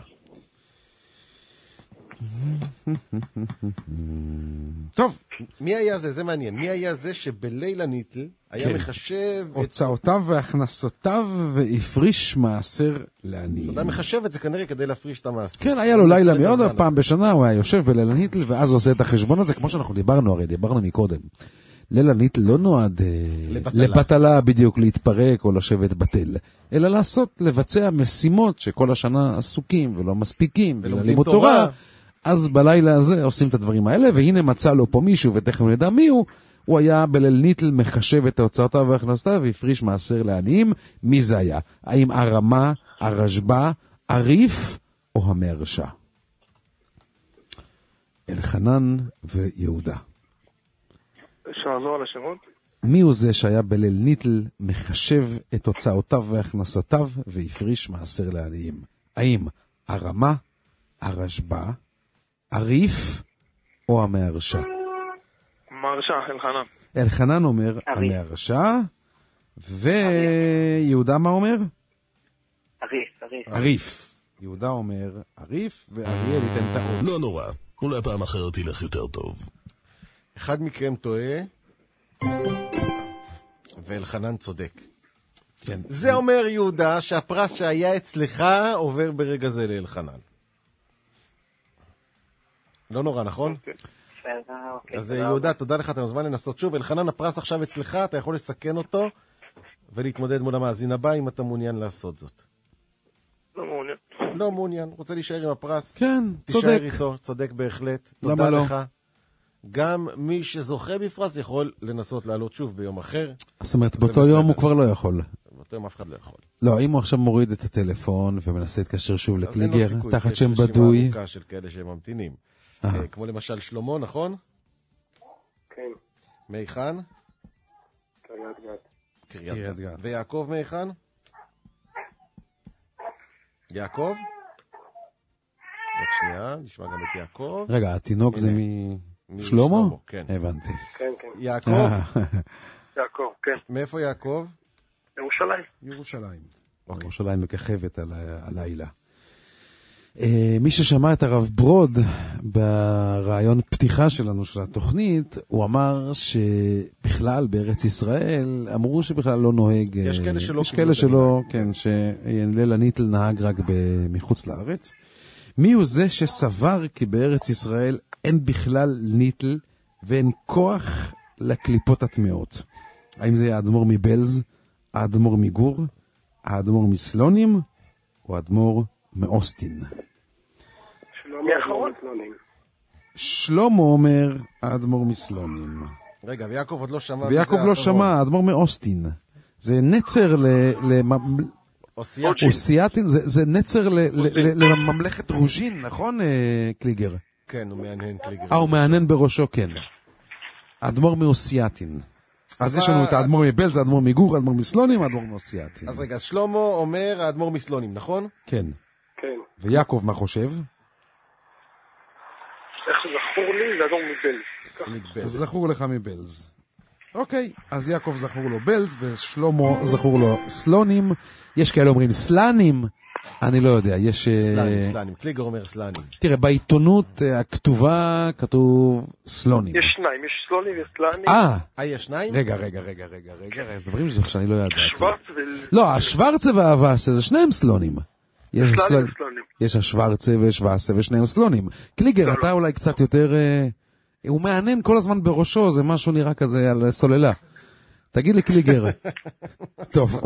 טוב. מי היה זה? זה מעניין. מי היה זה שבליל הניטל היה מחשב... הוצאותיו והכנסותיו והפריש מעשר לעניים. אתה מחשב את זה כנראה כדי להפריש את המעשר. כן, היה לו לילה מאוד, פעם בשנה הוא היה יושב בליל הניטל, ואז עושה את החשבון הזה, כמו שאנחנו דיברנו, הרי דיברנו מקודם. ליל הניטל לא נועד לבטלה בדיוק, להתפרק או לשבת בטל, אלא לעשות, לבצע משימות שכל השנה עסוקים ולא מספיקים, וללימוד תורה. אז בלילה הזה עושים את הדברים האלה, והנה מצא לו פה מישהו, ותכף נדע מי הוא, הוא היה בליל ניטל מחשב את ההוצאותיו והכנסותיו, והפריש מעשר לעניים. מי זה היה? האם הרמה, הרשב"א, הריף או המהרשע? אלחנן ויהודה. אפשר לחזור על השמות? מי הוא זה שהיה בליל ניטל מחשב את הוצאותיו והכנסותיו, והפריש מעשר לעניים? האם הרמה, הרשב"א, הריף או המהרשע? מהרשע, אלחנן. אלחנן אומר המהרשע, ויהודה מה אומר? עריף, עריף. עריף. יהודה אומר עריף, ואריאל ייתן את האות. לא נורא, אולי פעם אחרת ילך יותר טוב. אחד מכם טועה, ואלחנן צודק. כן. זה אומר יהודה שהפרס שהיה אצלך עובר ברגע זה לאלחנן. לא נורא, נכון? אז יהודה, תודה לך, אתה מוזמן לנסות שוב. אלחנן, הפרס עכשיו אצלך, אתה יכול לסכן אותו ולהתמודד מול המאזין הבא אם אתה מעוניין לעשות זאת. לא מעוניין. לא מעוניין, רוצה להישאר עם הפרס? כן, צודק. תישאר איתו, צודק בהחלט. תודה לא? לך. גם מי שזוכה בפרס יכול לנסות לעלות שוב ביום אחר. זאת אומרת, באותו יום הוא כבר לא יכול. באותו יום אף אחד לא יכול. לא, אם הוא עכשיו מוריד את הטלפון ומנסה להתקשר שוב לקליגר, תחת שם בדוי. יש רשימה ארוכה של כאלה שהם ממתינים. כמו למשל שלמה, נכון? כן. מיכן? קריית גת. קריית גת. ויעקב מיכן? יעקב? עוד שנייה, נשמע גם את יעקב. רגע, התינוק זה משלמה? כן. הבנתי. כן, כן. יעקב? יעקב, כן. מאיפה יעקב? ירושלים. ירושלים. ירושלים מככבת על הלילה. מי ששמע את הרב ברוד ברעיון פתיחה שלנו של התוכנית, הוא אמר שבכלל בארץ ישראל אמרו שבכלל לא נוהג, יש כאלה שלא, יש כאלה שלא, כן, שליל הניטל נהג רק מחוץ לארץ. מי הוא זה שסבר כי בארץ ישראל אין בכלל ניטל ואין כוח לקליפות הטמעות? האם זה האדמו"ר מבלז, האדמו"ר מגור, האדמו"ר מסלונים או האדמו"ר מאוסטין? שלמה אומר האדמו"ר מסלונים. רגע, ויעקב עוד לא שמע. ויעקב לא שמע, האדמו"ר מאוסטין. זה נצר ל... אוסייתין, זה נצר לממלכת רוז'ין, נכון קליגר? כן, הוא מענן קליגר. אה, הוא מענן בראשו, כן. האדמו"ר מאוסייתין. אז יש לנו את האדמו"ר מבלז, האדמו"ר מגור, האדמו"ר מסלונים, האדמו"ר מאוסייתין. אז רגע, אז שלמה אומר האדמו"ר מסלונים, נכון? כן. כן. ויעקב מה חושב? איך זכור לי? זה האדמו"ר מבלז. זכור לך מבלז. אוקיי, אז יעקב זכור לו בלז, ושלמה זכור לו סלונים. יש כאלה אומרים סלנים, אני לא יודע, יש... סלנים, סלנים, קליגר אומר סלנים. תראה, בעיתונות הכתובה כתוב סלונים. יש שניים, יש סלונים וסלנים. אה, אה, יש שניים? רגע, רגע, רגע, רגע, רגע, אז דברים שזה שאני לא ידעתי. שוורצה ו... לא, השוורצה והווסה זה שניהם סלונים. יש סלנים. יש השוורצה ושווסה ושניהם סלונים. קליגר, אתה אולי קצת יותר... הוא מענן כל הזמן בראשו, זה משהו נראה כזה על סוללה. תגיד לי קליגר. טוב.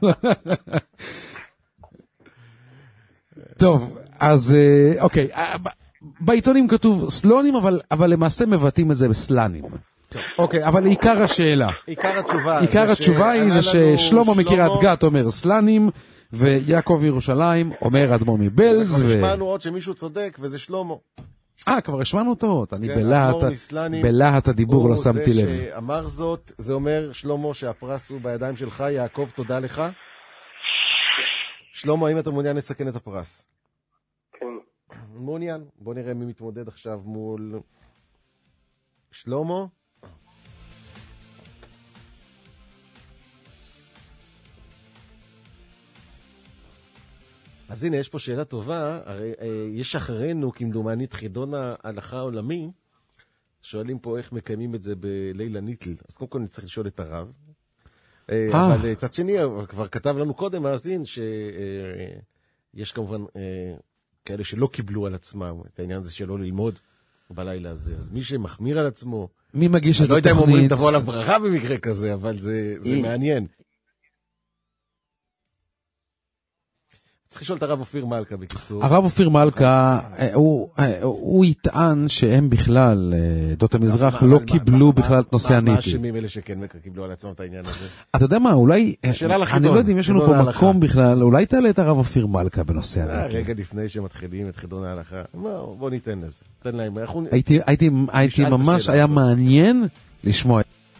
טוב, אז אוקיי, בעיתונים כתוב סלונים, אבל, אבל למעשה מבטאים את זה בסלנים. אוקיי, אבל עיקר השאלה. עיקר התשובה. עיקר התשובה היא זה ששלמה מקריית גת אומר סלנים, ויעקב מירושלים אומר אדמו"ר מבלז. כבר השמענו עוד שמישהו צודק, וזה שלמה. אה, כבר השמענו אותו, אני בלהט הדיבור לא שמתי לב. זה שאמר זאת, זה אומר שלמה שהפרס הוא בידיים שלך. יעקב, תודה לך. שלמה, האם אתה מעוניין לסכן את הפרס? כן. מעוניין. בוא נראה מי מתמודד עכשיו מול שלמה. אז הנה, יש פה שאלה טובה, הרי יש אחרינו, כמדומני, חידון ההלכה העולמי, שואלים פה איך מקיימים את זה בליל הניטל. אז קודם כל נצטרך לשאול את הרב. אבל צד שני, כבר כתב לנו קודם, מאזין, שיש כמובן כאלה שלא קיבלו על עצמם את העניין הזה שלא ללמוד בלילה הזה. אז מי שמחמיר על עצמו... מי מגיש את התוכנית? אני לא יודע אם אומרים תבוא עליו ברכה במקרה כזה, אבל זה מעניין. צריך לשאול את הרב אופיר מלכה בקיצור. הרב אופיר מלכה, הוא יטען שהם בכלל, עדות המזרח, לא קיבלו בכלל את נושא הניטל. מה אשמים אלה שכן קיבלו על עצמם את העניין הזה? אתה יודע מה, אולי, אני לא יודע אם יש לנו פה מקום בכלל, אולי תעלה את הרב אופיר מלכה בנושא הניטל. רגע לפני שמתחילים את חידון ההלכה, בוא ניתן לזה. תן להם. הייתי ממש, היה מעניין לשמוע.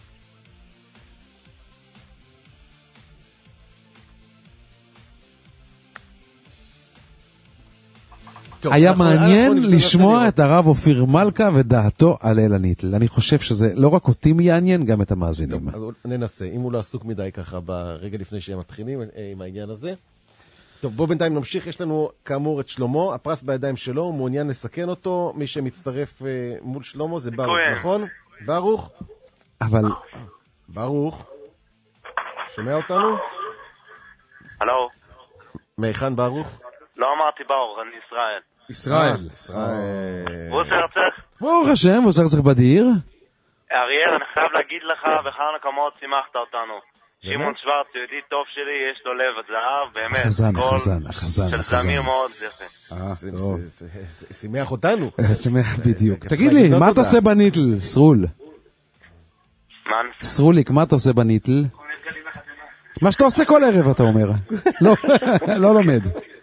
היה מעניין לשמוע את הרב אופיר מלכה ודעתו על ליל הניטל. אני חושב שזה לא רק אותי מעניין, גם את המאזינים. ננסה, אם הוא לא עסוק מדי ככה ברגע לפני שהם מתחילים עם העניין הזה. טוב, בוא בינתיים נמשיך. יש לנו כאמור את שלמה, הפרס בידיים שלו, הוא מעוניין לסכן אותו. מי שמצטרף מול שלמה זה ברוך, נכון? ברוך? אבל... ברוך? שומע אותנו? הלו? מהיכן ברוך? לא אמרתי ברוך, אני ישראל. ישראל. ישראל. ברוס הרצח? ברוך השם, ברוס הרצח בדיר. אריאל, אני חייב להגיד לך, בחנוכה כמות שימחת אותנו. שמעון שוורץ, יהודי טוב שלי, יש לו לב זהב, באמת. החזן, החזן, החזן. של זמיר מאוד יפה. אה, טוב. שימח אותנו. שימח בדיוק. תגיד לי, מה אתה עושה בניטל, סרול? מה? סרוליק, מה אתה עושה בניטל? מה שאתה עושה כל ערב, אתה אומר. לא לומד.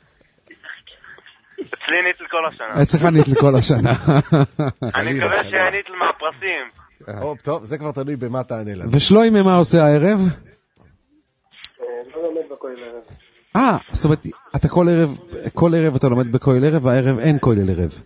אצלי ניטל כל השנה. אצלך ניטל כל השנה. אני מקווה שיהיה ניטל מהפרסים. טוב, זה כבר תלוי במה תענה לנו. ושלוימה מה עושה הערב? לא לומד בכולל ערב. אה, זאת אומרת, אתה כל ערב, כל ערב אתה לומד בכולל ערב, והערב אין כולל ערב.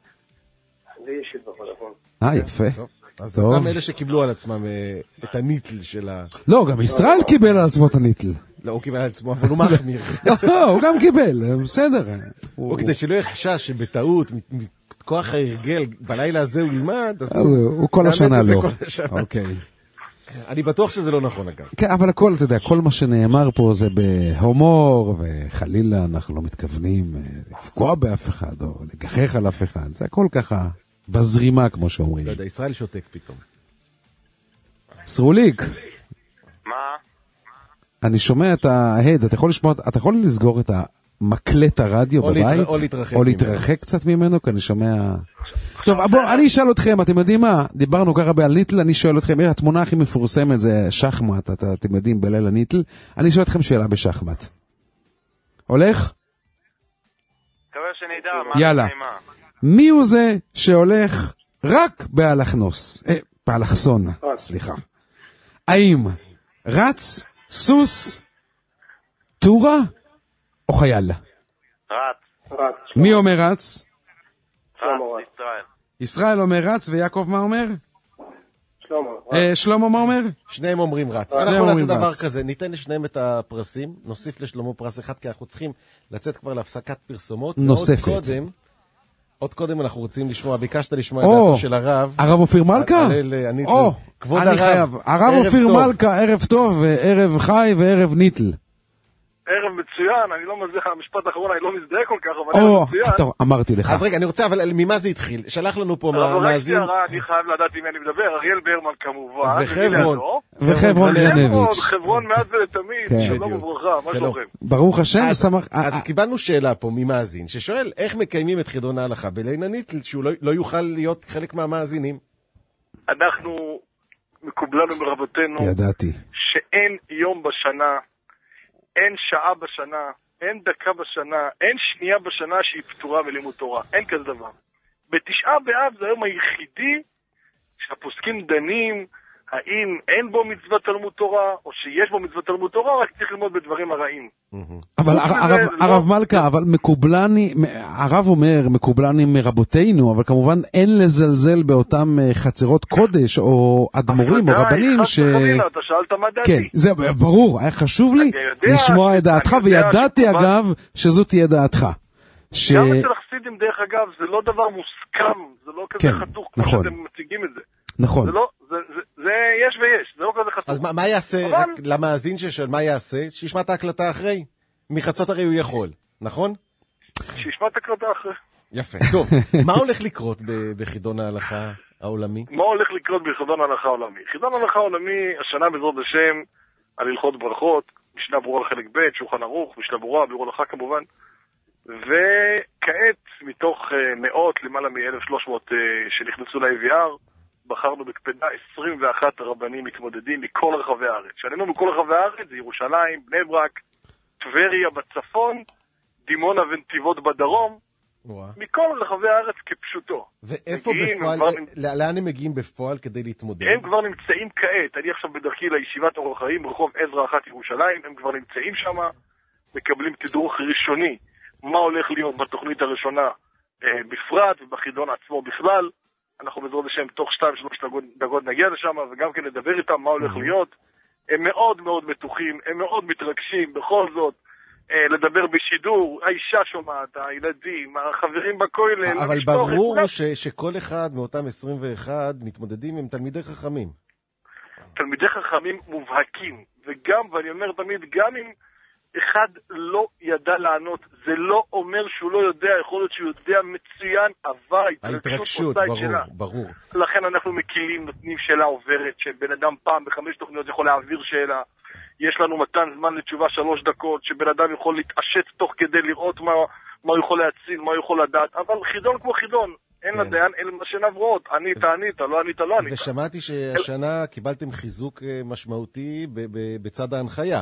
זה ישיב בכל נכון. אה, יפה. אז אותם אלה שקיבלו על עצמם את הניטל של ה... לא, גם ישראל קיבל על עצמו את הניטל. לא, הוא קיבל על עצמו, אבל הוא מחמיר. לא, הוא גם קיבל, בסדר. הוא כדי שלא יחשש שבטעות, מכוח ההרגל, בלילה הזה הוא ילמד, אז הוא כל השנה לא. אוקיי. אני בטוח שזה לא נכון, אגב. כן, אבל הכל, אתה יודע, כל מה שנאמר פה זה בהומור, וחלילה אנחנו לא מתכוונים לפגוע באף אחד, או לגחך על אף אחד. זה הכל ככה בזרימה, כמו שאומרים. לא יודע, ישראל שותק פתאום. סרוליק. מה? אני שומע את ההד, אתה יכול לשמוע, אתה יכול לסגור את המקלט הרדיו בבית? או להתרחק. או להתרחק קצת ממנו, כי אני שומע... טוב, בוא, אני אשאל אתכם, אתם יודעים מה? דיברנו ככה בעל ניטל, אני שואל אתכם, התמונה הכי מפורסמת זה שחמט, אתם יודעים, בליל הניטל. אני שואל אתכם שאלה בשחמט. הולך? מקווה שנדע מה... יאללה. מי הוא זה שהולך רק באלכנוס? אה, באלכסון, סליחה. האם רץ, סוס, טורה או חייל? רץ. רץ. מי אומר רץ? רץ, ישראל. ישראל אומר רץ, ויעקב מה אומר? שלמה. שלמה מה אומר? שניהם אומרים רץ. אנחנו נעשה דבר כזה, ניתן לשניהם את הפרסים, נוסיף לשלמה פרס אחד, כי אנחנו צריכים לצאת כבר להפסקת פרסומות. נוספת. ועוד קודם, עוד קודם אנחנו רוצים לשמוע, ביקשת לשמוע את דעתו של הרב. הרב אופיר מלכה? או, כבוד הרב. הרב אופיר מלכה, ערב טוב, ערב חי וערב ניטל. ערב מצוין, אני לא מזדהה, המשפט האחרון, אני לא מזדהה כל כך, אבל ערב מצוין. טוב, אמרתי לך. אז רגע, אני רוצה, אבל ממה זה התחיל? שלח לנו פה מאזין. אני חייב לדעת עם מי אני מדבר, אריאל ברמן כמובן. וחברון. וחברון ינביץ'. חברון מאז ולתמיד, שלום וברכה, מה שלומכם? ברוך השם. אז קיבלנו שאלה פה ממאזין, ששואל איך מקיימים את חידון ההלכה בליל הניטל, שהוא לא יוכל להיות חלק מהמאזינים. אנחנו מקובלנו מרבותינו. ידעתי. שאין יום בשנה, אין שעה בשנה, אין דקה בשנה, אין שנייה בשנה שהיא פטורה מלימוד תורה. אין כזה דבר. בתשעה באב זה היום היחידי שהפוסקים דנים האם אין בו מצוות תלמוד תורה, או שיש בו מצוות תלמוד תורה, רק צריך ללמוד בדברים הרעים. אבל הרב מלכה, אבל מקובלני, הרב אומר, מקובלני מרבותינו, אבל כמובן אין לזלזל באותם חצרות קודש, או אדמו"רים, או רבנים, ש... אתה שאלת מה דעתי. כן, זה ברור, היה חשוב לי לשמוע את דעתך, וידעתי אגב, שזו תהיה דעתך. גם אצל החסידים, דרך אגב, זה לא דבר מוסכם, זה לא כזה חתוך, כמו שאתם מציגים את זה. נכון. זה לא, זה, זה, זה יש ויש, זה לא כזה חתוך. אז מה, מה יעשה, אבל... רק למאזין ששואל, מה יעשה? שישמע את ההקלטה אחרי. מחצות הרי הוא יכול, נכון? שישמע את ההקלטה אחרי. יפה, טוב. מה הולך לקרות בחידון ההלכה העולמי? מה הולך לקרות בחידון ההלכה העולמי? חידון ההלכה העולמי, השנה בעזרת השם, על הלכות ברכות, משנה ברורה לחלק ב', שולחן ערוך, משנה ברורה, ביאור הלכה כמובן. וכעת, מתוך מאות, למעלה מ-אלף ושלוש מאות שנכנסו ל-איי וי אר, בחרנו בקפדה עשרים ואחד רבנים מתמודדים מכל רחבי הארץ. שאני אומר מכל רחבי הארץ, זה ירושלים, בני ברק, טבריה בצפון, דימונה ונתיבות בדרום, ווא. מכל רחבי הארץ כפשוטו. ואיפה בפועל, הם... לאן הם מגיעים בפועל כדי להתמודד? הם כבר נמצאים כעת, אני עכשיו בדרכי לישיבת אורח חיים, ברחוב עזרא אחת ירושלים, הם כבר נמצאים שם, מקבלים תדרוך ראשוני, מה הולך להיות בתוכנית הראשונה אה, בפרט, ובחידון עצמו בכלל. אנחנו בעזרת השם תוך שתיים שלוש דקות נגיע לשם, וגם כן נדבר איתם מה הולך להיות. הם מאוד מאוד מתוחים, הם מאוד מתרגשים, בכל זאת, אה, לדבר בשידור, האישה שומעת, הילדים, החברים בכולל. אבל ברור ש, שכל אחד מאותם עשרים ואחד מתמודדים עם תלמידי חכמים. תלמידי חכמים מובהקים, וגם, ואני אומר תמיד, גם אם אחד לא ידע לענות, זה לא אומר שהוא לא יודע, יכול להיות שהוא יודע מצוין, אבל ההתרגשות, ברור, שלה. ברור. לכן אנחנו מקילים, נותנים שאלה עוברת, שבן אדם פעם בחמש תוכניות יכול להעביר שאלה, יש לנו מתן זמן לתשובה שלוש דקות, שבן אדם יכול להתעשת תוך כדי לראות מה, מה הוא יכול להציל, מה הוא יכול לדעת, אבל חידון כמו חידון, אין כן. לדיין, אין מה שנעברות, ענית, ענית, לא ענית, לא ענית. ושמעתי שהשנה אל... קיבלתם חיזוק משמעותי בצד ההנחיה.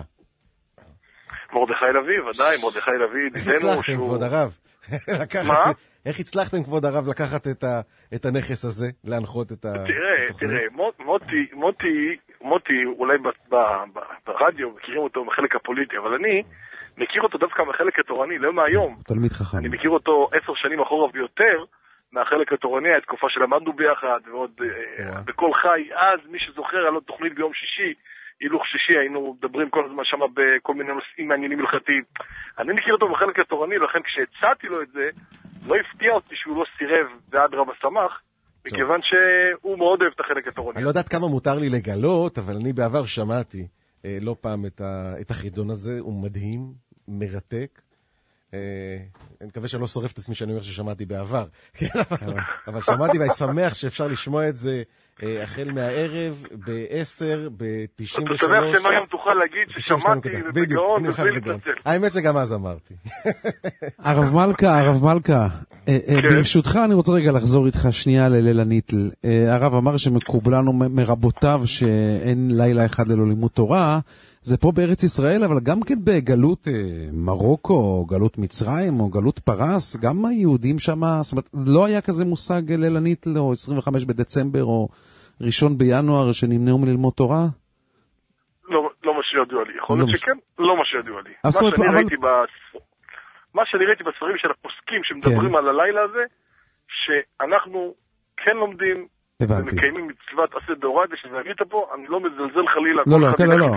מרדכי לוי, ודאי, מרדכי לוי, איך הצלחתם, כבוד הרב? מה? איך הצלחתם, כבוד הרב, לקחת את הנכס הזה, להנחות את התוכנית? תראה, תראה, מוטי, מוטי, מוטי, אולי ברדיו מכירים אותו בחלק הפוליטי, אבל אני מכיר אותו דווקא בחלק התורני, לא מהיום. תלמיד חכם. אני מכיר אותו עשר שנים אחורה ויותר, מהחלק התורני, התקופה שלמדנו ביחד, ועוד בכל חי, אז מי זוכר, היה לו תוכנית ביום שישי, הילוך שישי, היינו מדברים כל הזמן שם בכל מיני נושאים מעניינים הלכתיים. אני מכיר אותו בחלק התורני, לכן כשהצעתי לו את זה, לא הפתיע אותי שהוא לא סירב ועד רב השמח, מכיוון שהוא מאוד אוהב את החלק התורני. אני לא יודעת כמה מותר לי לגלות, אבל אני בעבר שמעתי אה, לא פעם את, ה, את החידון הזה, הוא מדהים, מרתק. אה, אני מקווה שאני לא שורף את עצמי שאני אומר ששמעתי בעבר. אבל שמעתי ואני שמח שאפשר לשמוע את זה החל מהערב, ב-עשר, ב-תשעים ושלוש. אתה יודע שמה גם תוכל להגיד ששמעתי ובגאון ובלי לצלצל. האמת שגם אז אמרתי. הרב מלכה, הרב מלכה, ברשותך אני רוצה רגע לחזור איתך שנייה לליל הניטל. הרב אמר שמקובלנו מרבותיו שאין לילה אחד ללא לימוד תורה, זה פה בארץ ישראל, אבל גם כן בגלות מרוקו, או גלות מצרים, או גלות פרס, גם היהודים שם, זאת אומרת, לא היה כזה מושג ליל הניטל, או עשרים וחמישה בדצמבר, או ראשון בינואר, שנמנעו מללמוד תורה? לא, לא מה שידוע לי. יכול להיות שכן, לא מה שידוע לי. מה שאני ראיתי בספרים, מה שאני ראיתי בספרים של הפוסקים שמדברים על הלילה הזה, שאנחנו כן לומדים, ומקיימים מצוות עשה דאורייתא, שזה נגיד פה, אני לא מזלזל חלילה, לא, לא, כן, לא, לא.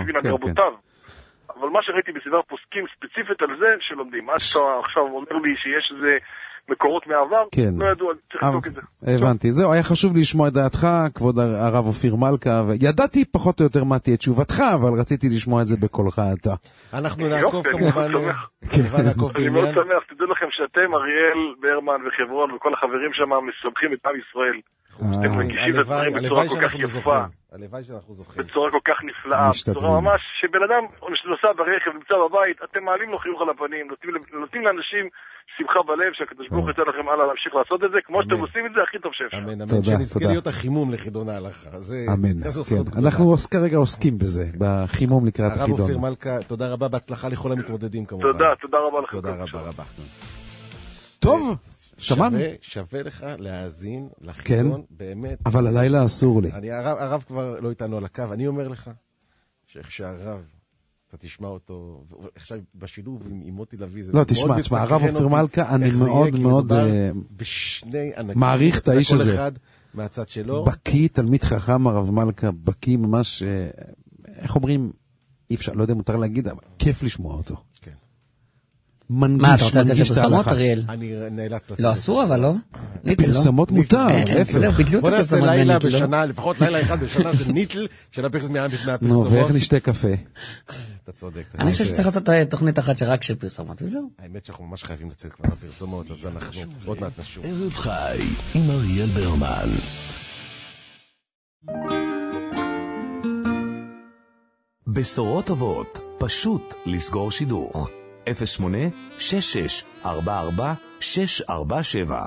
אבל מה שראיתי בסדרה פוסקים ספציפית על זה, שלומדים. מה שאתה עכשיו אומר לי שיש איזה מקורות מעבר, לא ידוע, צריך לבדוק את זה. הבנתי, זהו, היה חשוב לי לשמוע את דעתך, כבוד הרב אופיר מלכה, וידעתי פחות או יותר מה תהיה תשובתך, אבל רציתי לשמוע את זה בקולך אתה. אנחנו נעקוב כמובן, כמובן נעקוב בעניין. אני מאוד שמח, תדעו לכם שאתם, אריאל, ברמן וחברון וכל החברים שם מסמכים את עם ישראל. אתם מגישים את הדברים בצורה כל כך יפה, בצורה כל כך נפלאה, בצורה ממש שבן אדם נוסע ברכב, נמצא בבית, אתם מעלים לו חיוך על הפנים, נותנים לאנשים שמחה בלב, שהקדוש ברוך הוא ייתן לכם הלאה להמשיך לעשות את זה, כמו שאתם עושים את זה הכי טוב שאפשר. אמן, אמן, שנזכה להיות החימום לחידון ההלכה. אמן, אנחנו כרגע עוסקים בזה, בחימום לקראת החידון. הרב אופיר מלכה, תודה רבה, בהצלחה לכל המתמודדים כמובן. תודה, תודה רבה לכם. תודה רבה רבה. טוב, שמענו. שווה, שווה לך להאזין לחידון, כן, באמת. אבל הלילה אסור לי. אני, הרב, הרב כבר לא איתנו על הקו, אני אומר לך, שאיך שהרב, אתה תשמע אותו, עכשיו בשילוב עם, עם מוטי לוי, זה לא, תשמע, תשמע, הרב אופיר מלכה, אני מאוד מאוד בשני ענקים, מעריך את האיש הזה. כל אחד מהצד שלו. בקי, תלמיד חכם הרב מלכה, בקי ממש, איך אומרים, אי אפשר, לא יודע מותר להגיד, אבל כיף לשמוע אותו. כן. מנגיש, מה, אתה רוצה לצאת מנגיש את ההלכה. לפרסמות, אריאל? אני נאלץ לצאת. לא אסור, אבל לא. ניטל, לא? פרסמות מותר, להפך. בוא נעשה לילה בשנה, לפחות לילה אחד בשנה של ניטל, של מהפרסומות. נו, ואיך נשתה קפה? אתה צודק. אני חושב שצריך לעשות תוכנית אחת שרק של פרסומות, וזהו. האמת שאנחנו ממש חייבים לצאת כבר לפרסומות, אז אנחנו עוד מעט נשוב. ערב חי עם אריאל ברמן. בשורות טובות, פשוט לסגור שידוך. אפס שמונה שש שש ארבע ארבע שש ארבע שבע.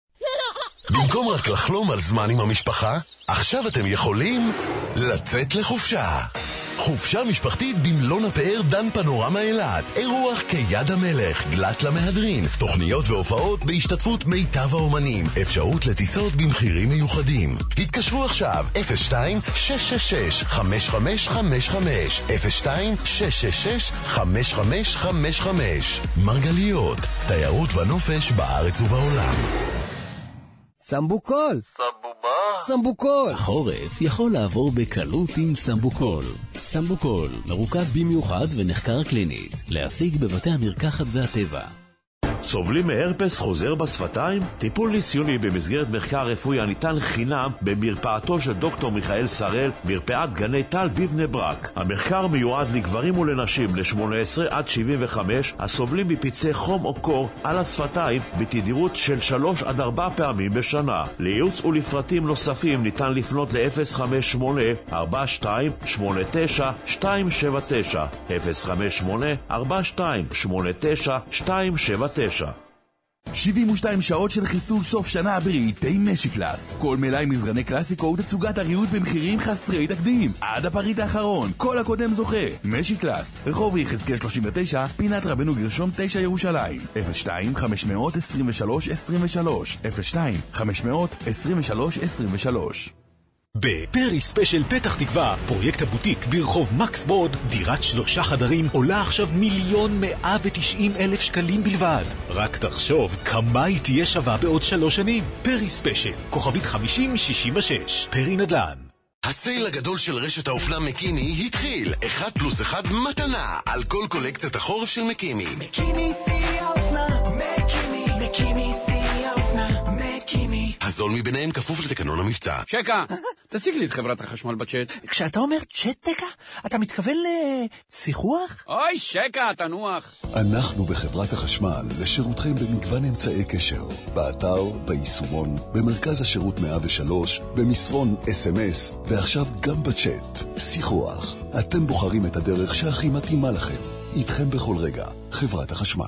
במקום רק לחלום על זמן עם המשפחה, עכשיו אתם יכולים לצאת לחופשה. חופשה משפחתית במלון הפאר דן פנורמה אילת. אירוח כיד המלך, גלת למהדרין, תוכניות והופעות בהשתתפות מיטב האומנים, אפשרות לטיסות במחירים מיוחדים. התקשרו עכשיו אפס שתיים שש שש שש חמש חמש חמש חמש אפס שתיים שש שש שש חמש חמש חמש חמש. מרגליות, תיירות ונופש בארץ ובעולם. סמבוקול. סבובה. סמבוקול. החורף יכול לעבור בקלות עם סמבוקול. סמבוקול מרוכז במיוחד ונחקר קלינית. להשיג בבתי המרקחת והטבע. סובלים מהרפס חוזר בשפתיים? טיפול ניסיוני במסגרת מחקר רפואי הניתן חינם במרפאתו של דוקטור מיכאל שראל, מרפאת גני טל בבני ברק. המחקר מיועד לגברים ולנשים ל-שמונה עשרה עד שבעים וחמש הסובלים מפצעי חום או קור על השפתיים בתדירות של שלוש עד ארבע פעמים בשנה. לייעוץ ולפרטים נוספים ניתן לפנות ל-אפס חמש שמונה ארבע שתיים שמונה תשע שתיים שבע תשע אפס חמש שמונה ארבע שתיים שמונה תשע שתיים שבע תשע. שבעים ושתיים שעות של חיסול סוף שנה בריטי משיקלאס. כל מלאי מזרני קלאסיקו ותצוגת הריהוט במחירים חסרי תקדים. עד הפריט האחרון, כל הקודם זוכה. משיקלאס, רחוב יחזקאל שלושים ותשע, פינת רבנו גרשום תשע ירושלים. אפס שתיים חמש עשרים ושלוש עשרים ושלוש אפס שתיים חמש עשרים ושלוש עשרים ושלוש. בפרי ספיישל פתח תקווה, פרויקט הבוטיק ברחוב מקס בורד, דירת שלושה חדרים עולה עכשיו מיליון מאה ותשעים אלף שקלים בלבד. רק תחשוב כמה היא תהיה שווה בעוד שלוש שנים. פרי ספיישל, כוכבית חמישים שישים ושש, פרי נדל"ן. הסייל הגדול של רשת האופנה מקימי התחיל. אחד פלוס אחד מתנה על כל קולקציית החורף של מקימי. מקימי שיא האופנה, מקימי, מקימי שיא האופנה, מקימי. הזול מביניהם כפוף לתקנון המבצע. שקה, תשיג לי את חברת החשמל בצ'אט. כשאתה אומר צ'אט, אתה מתכוון לשיחוח? אוי, שקה, תנוח. אנחנו בחברת החשמל לשירותכם במגוון אמצעי קשר, באתר, ביישומון, במרכז השירות מאה ושלוש, במסרון אס אם אס, ועכשיו גם בצ'אט. שיחוח. אתם בוחרים את הדרך שהכי מתאימה לכם. איתכם בכל רגע, חברת החשמל.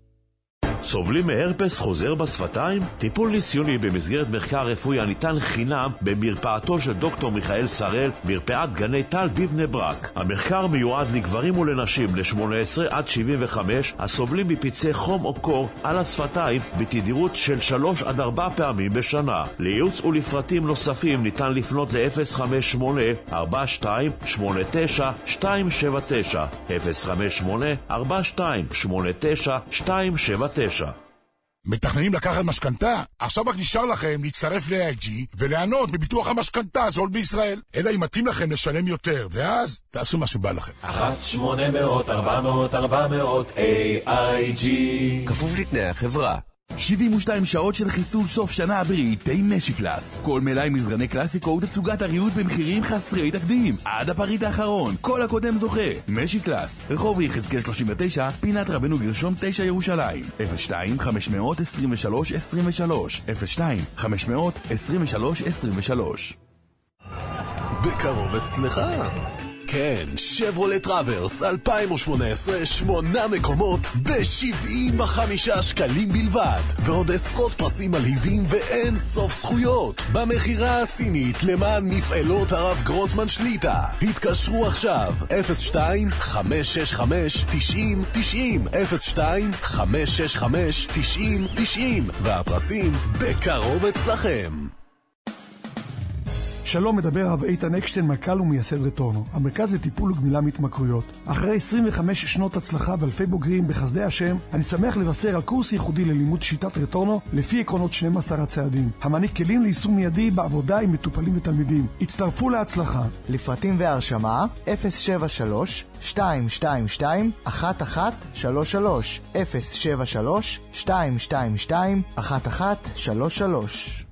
סובלים מהרפס חוזר בשפתיים? טיפול ניסיוני במסגרת מחקר רפואי הניתן חינם במרפאתו של דוקטור מיכאל שראל, מרפאת גני טל בבני ברק. המחקר מיועד לגברים ולנשים ל-שמונה עשרה עד שבעים וחמש הסובלים מפצעי חום או קור על השפתיים בתדירות של שלוש עד ארבע פעמים בשנה. לייעוץ ולפרטים נוספים ניתן לפנות ל-אפס חמש שמונה ארבע שתיים שמונה תשע שתיים שבע תשע אפס חמש שמונה ארבע שתיים שמונה תשע שתיים שבע תשע. מתכננים לקחת משכנתה? עכשיו רק נשאר לכם להצטרף ל-איי איי ג'י וליהנות מביטוח המשכנתה הזול בישראל. אלא אם מתאים לכם לשלם יותר, ואז תעשו מה שבא לכם. אחת שמונה מאות ארבע מאות ארבע מאות איי איי ג'י. כפוף לתנאי החברה. שבעים ושתיים שעות של חיסול סוף שנה בריטי משיקלאס. כל מלאי מזרני קלאסיקו ותצוגת הריהוט במחירים חסרי תקדים. עד הפריט האחרון, כל הקודם זוכה. משיקלאס, רחוב יחזקאל שלושים ותשע, פינת רבנו גרשום תשע ירושלים. אפס שתיים חמש עשרים ושלוש עשרים ושלוש אפס שתיים חמש עשרים ושלוש עשרים ושלוש. בקרוב אצלך. כן, שברולט טראברס אלפיים ושמונה עשרה, שמונה מקומות ב-שבעים וחמישה שקלים בלבד, ועוד עשרות פרסים מלהיבים ואין סוף זכויות במחירה הסינית למען מפעלות הרב גרוסמן שליטה. התקשרו עכשיו אפס שתיים חמש שש חמש תשעים תשעים, אפס שתיים חמש שש חמש תשעים תשעים, והפרסים בקרוב אצלכם. שלום, מדבר הרב איתן אקשטיין, מנכ"ל ומייסד רטורנו, המרכז לטיפול וגמילה מהתמכרויות. אחרי עשרים וחמש שנות הצלחה ואלפי בוגרים בחסדי השם, אני שמח לבשר על קורס ייחודי ללימוד שיטת רטורנו לפי עקרונות שנים עשר הצעדים, המעניק כלים ליישום מיידי בעבודה עם מטופלים ותלמידים. הצטרפו להצלחה. לפרטים והרשמה אפס שבע שלוש שתיים שתיים שתיים אחת אחת שלוש שלוש, אפס שבע שלוש שתיים שתיים שתיים אחת אחת שלוש שלוש.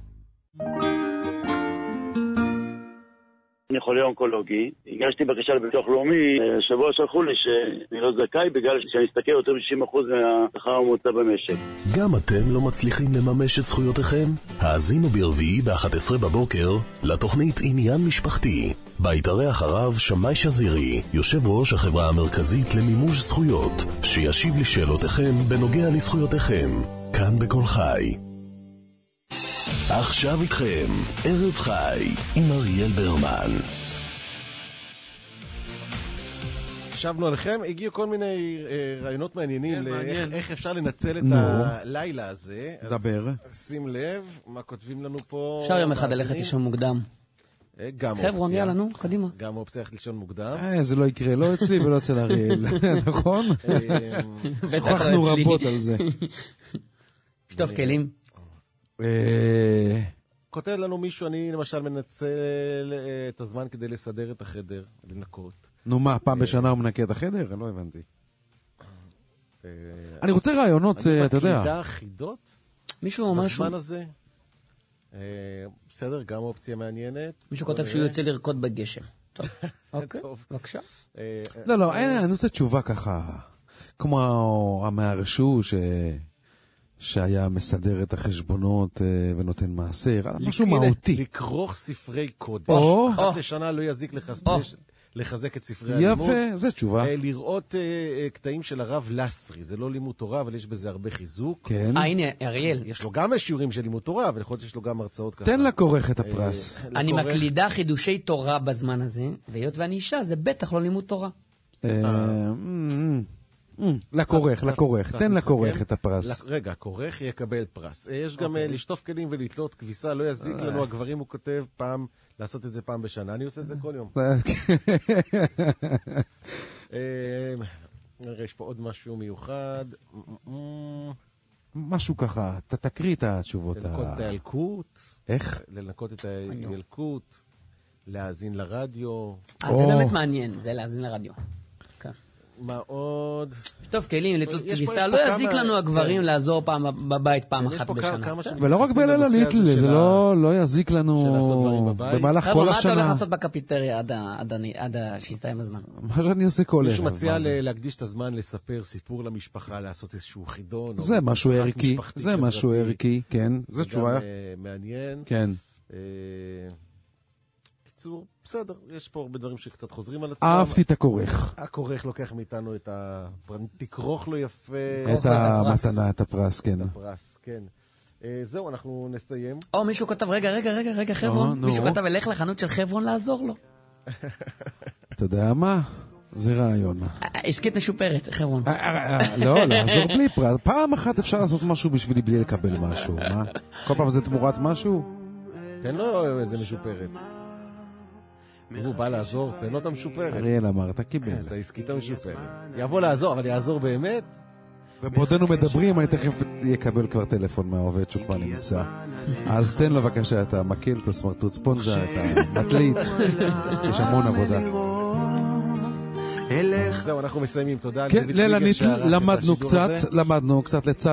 אני חולה אונקולוגי, הגשתי בקשה לביטוח לאומי, שבוע שלחו לי שאני לא זכאי בגלל שאני אסתכל יותר מ-שישים אחוז מהשכר הממוצע במשק. גם אתם לא מצליחים לממש את זכויותיכם? האזינו ברביעי ב-אחת עשרה בבוקר לתוכנית עניין משפחתי. בה יתארח הרב שמאי שזירי, יושב ראש החברה המרכזית למימוש זכויות, שישיב לשאלותיכם בנוגע לזכויותיכם, כאן בכל חי. עכשיו איתכם, ערב חי, עם אריאל ברמן. שבנו עליכם, הגיעו כל מיני אה, רעיונות מעניינים לאיך איך אפשר לנצל את הלילה הזה. דבר. אז שים לב, מה כותבים לנו פה. אפשר יום אחד ללכת לישון מוקדם. גם אופציה. חבר'ה, יאללה, נו, קדימה. גם אופציה ללכת לישון מוקדם. אה, זה לא יקרה, לא אצלי ולא אצל אריאל. נכון? שוחחנו רבות על זה. שטוף כלים. כותב לנו מישהו, אני למשל מנצל את הזמן כדי לסדר את החדר, לנקות. נו מה, פעם בשנה הוא מנקה את החדר? לא הבנתי. אני רוצה רעיונות, אתה יודע. אני מקלידה חידות? מישהו משהו? בזמן הזה. בסדר, גם אופציה מעניינת. מישהו כותב שהוא יוצא לרקוד בגשם. טוב, אוקיי, בבקשה. לא, לא, אני רוצה תשובה ככה, כמו המהרשו ש... שהיה מסדר את החשבונות ונותן מעשר, משהו מהותי. לקרוך ספרי קודש. אחת לשנה לא יזיק לחזק את ספרי הלימוד. יפה, זו תשובה. לראות קטעים של הרב לסרי, זה לא לימוד תורה, אבל יש בזה הרבה חיזוק. כן. אה, הנה, אריאל. יש לו גם שיעורים של לימוד תורה, אבל יכול להיות שיש לו גם הרצאות ככה. תן לקורך את הפרס. אני מקלידה חידושי תורה בזמן הזה, והיות ואני אישה, זה בטח לא לימוד תורה. לקורך, לקורך, תן לקורך את הפרס. רגע, קורך יקבל פרס. יש גם לשטוף כלים ולתלות כביסה, לא יזיק לנו, הגברים הוא כותב פעם, לעשות את זה פעם בשנה, אני עושה את זה כל יום. יש פה עוד משהו מיוחד. משהו ככה, תקריא את התשובות. לנקות את הילקוט. איך? לנקות את הילקוט, להאזין לרדיו. אז זה באמת מעניין, זה להאזין לרדיו. מה עוד? טוב, כלים, לתלות כביסה, לא יזיק לנו הגברים לעזור בבית פעם אחת בשנה. ולא רק בלילה ליטל, זה לא יזיק לנו במהלך כל השנה. מה אתה הולך לעשות בקפיטריה עד שיסתיים הזמן? מה שאני עושה כל ערב. מישהו מציע להקדיש את הזמן לספר סיפור למשפחה, לעשות איזשהו חידון. זה משהו ערכי, זה משהו ערכי, כן. זה תשובה. מעניין. כן. קיצור, בסדר, יש פה הרבה דברים שקצת חוזרים על עצמם. אהבתי את הכורך. הכורך לוקח מאיתנו את ה... תכרוך לו יפה. את המתנה, את הפרס, כן. את הפרס, כן. זהו, אנחנו נסיים. או, מישהו כתב, רגע, רגע, רגע, רגע, חברון. מישהו כתב, אלך לחנות של חברון לעזור לו. אתה יודע מה? זה רעיון. עסקית משופרת, חברון. לא, לעזור בלי פרס. פעם אחת אפשר לעשות משהו בשבילי בלי לקבל משהו, מה? כל פעם זה תמורת משהו? תן לו איזה משופרת. הוא בא לעזור, תן לו את המשופרת. אריאל אמר, אתה קיבל. אתה עסקית המשופרת. יבוא לעזור, אבל יעזור באמת. ובעודנו מדברים, אני תכף יקבל כבר טלפון מהעובד שהוא כבר נמצא. אז תן לו בבקשה את המקל, את הסמרטוט ספונג'ה, את המטלית. יש המון עבודה. זהו, אנחנו מסיימים, תודה. כן, לילה ניטל, למדנו קצת, למדנו קצת לצד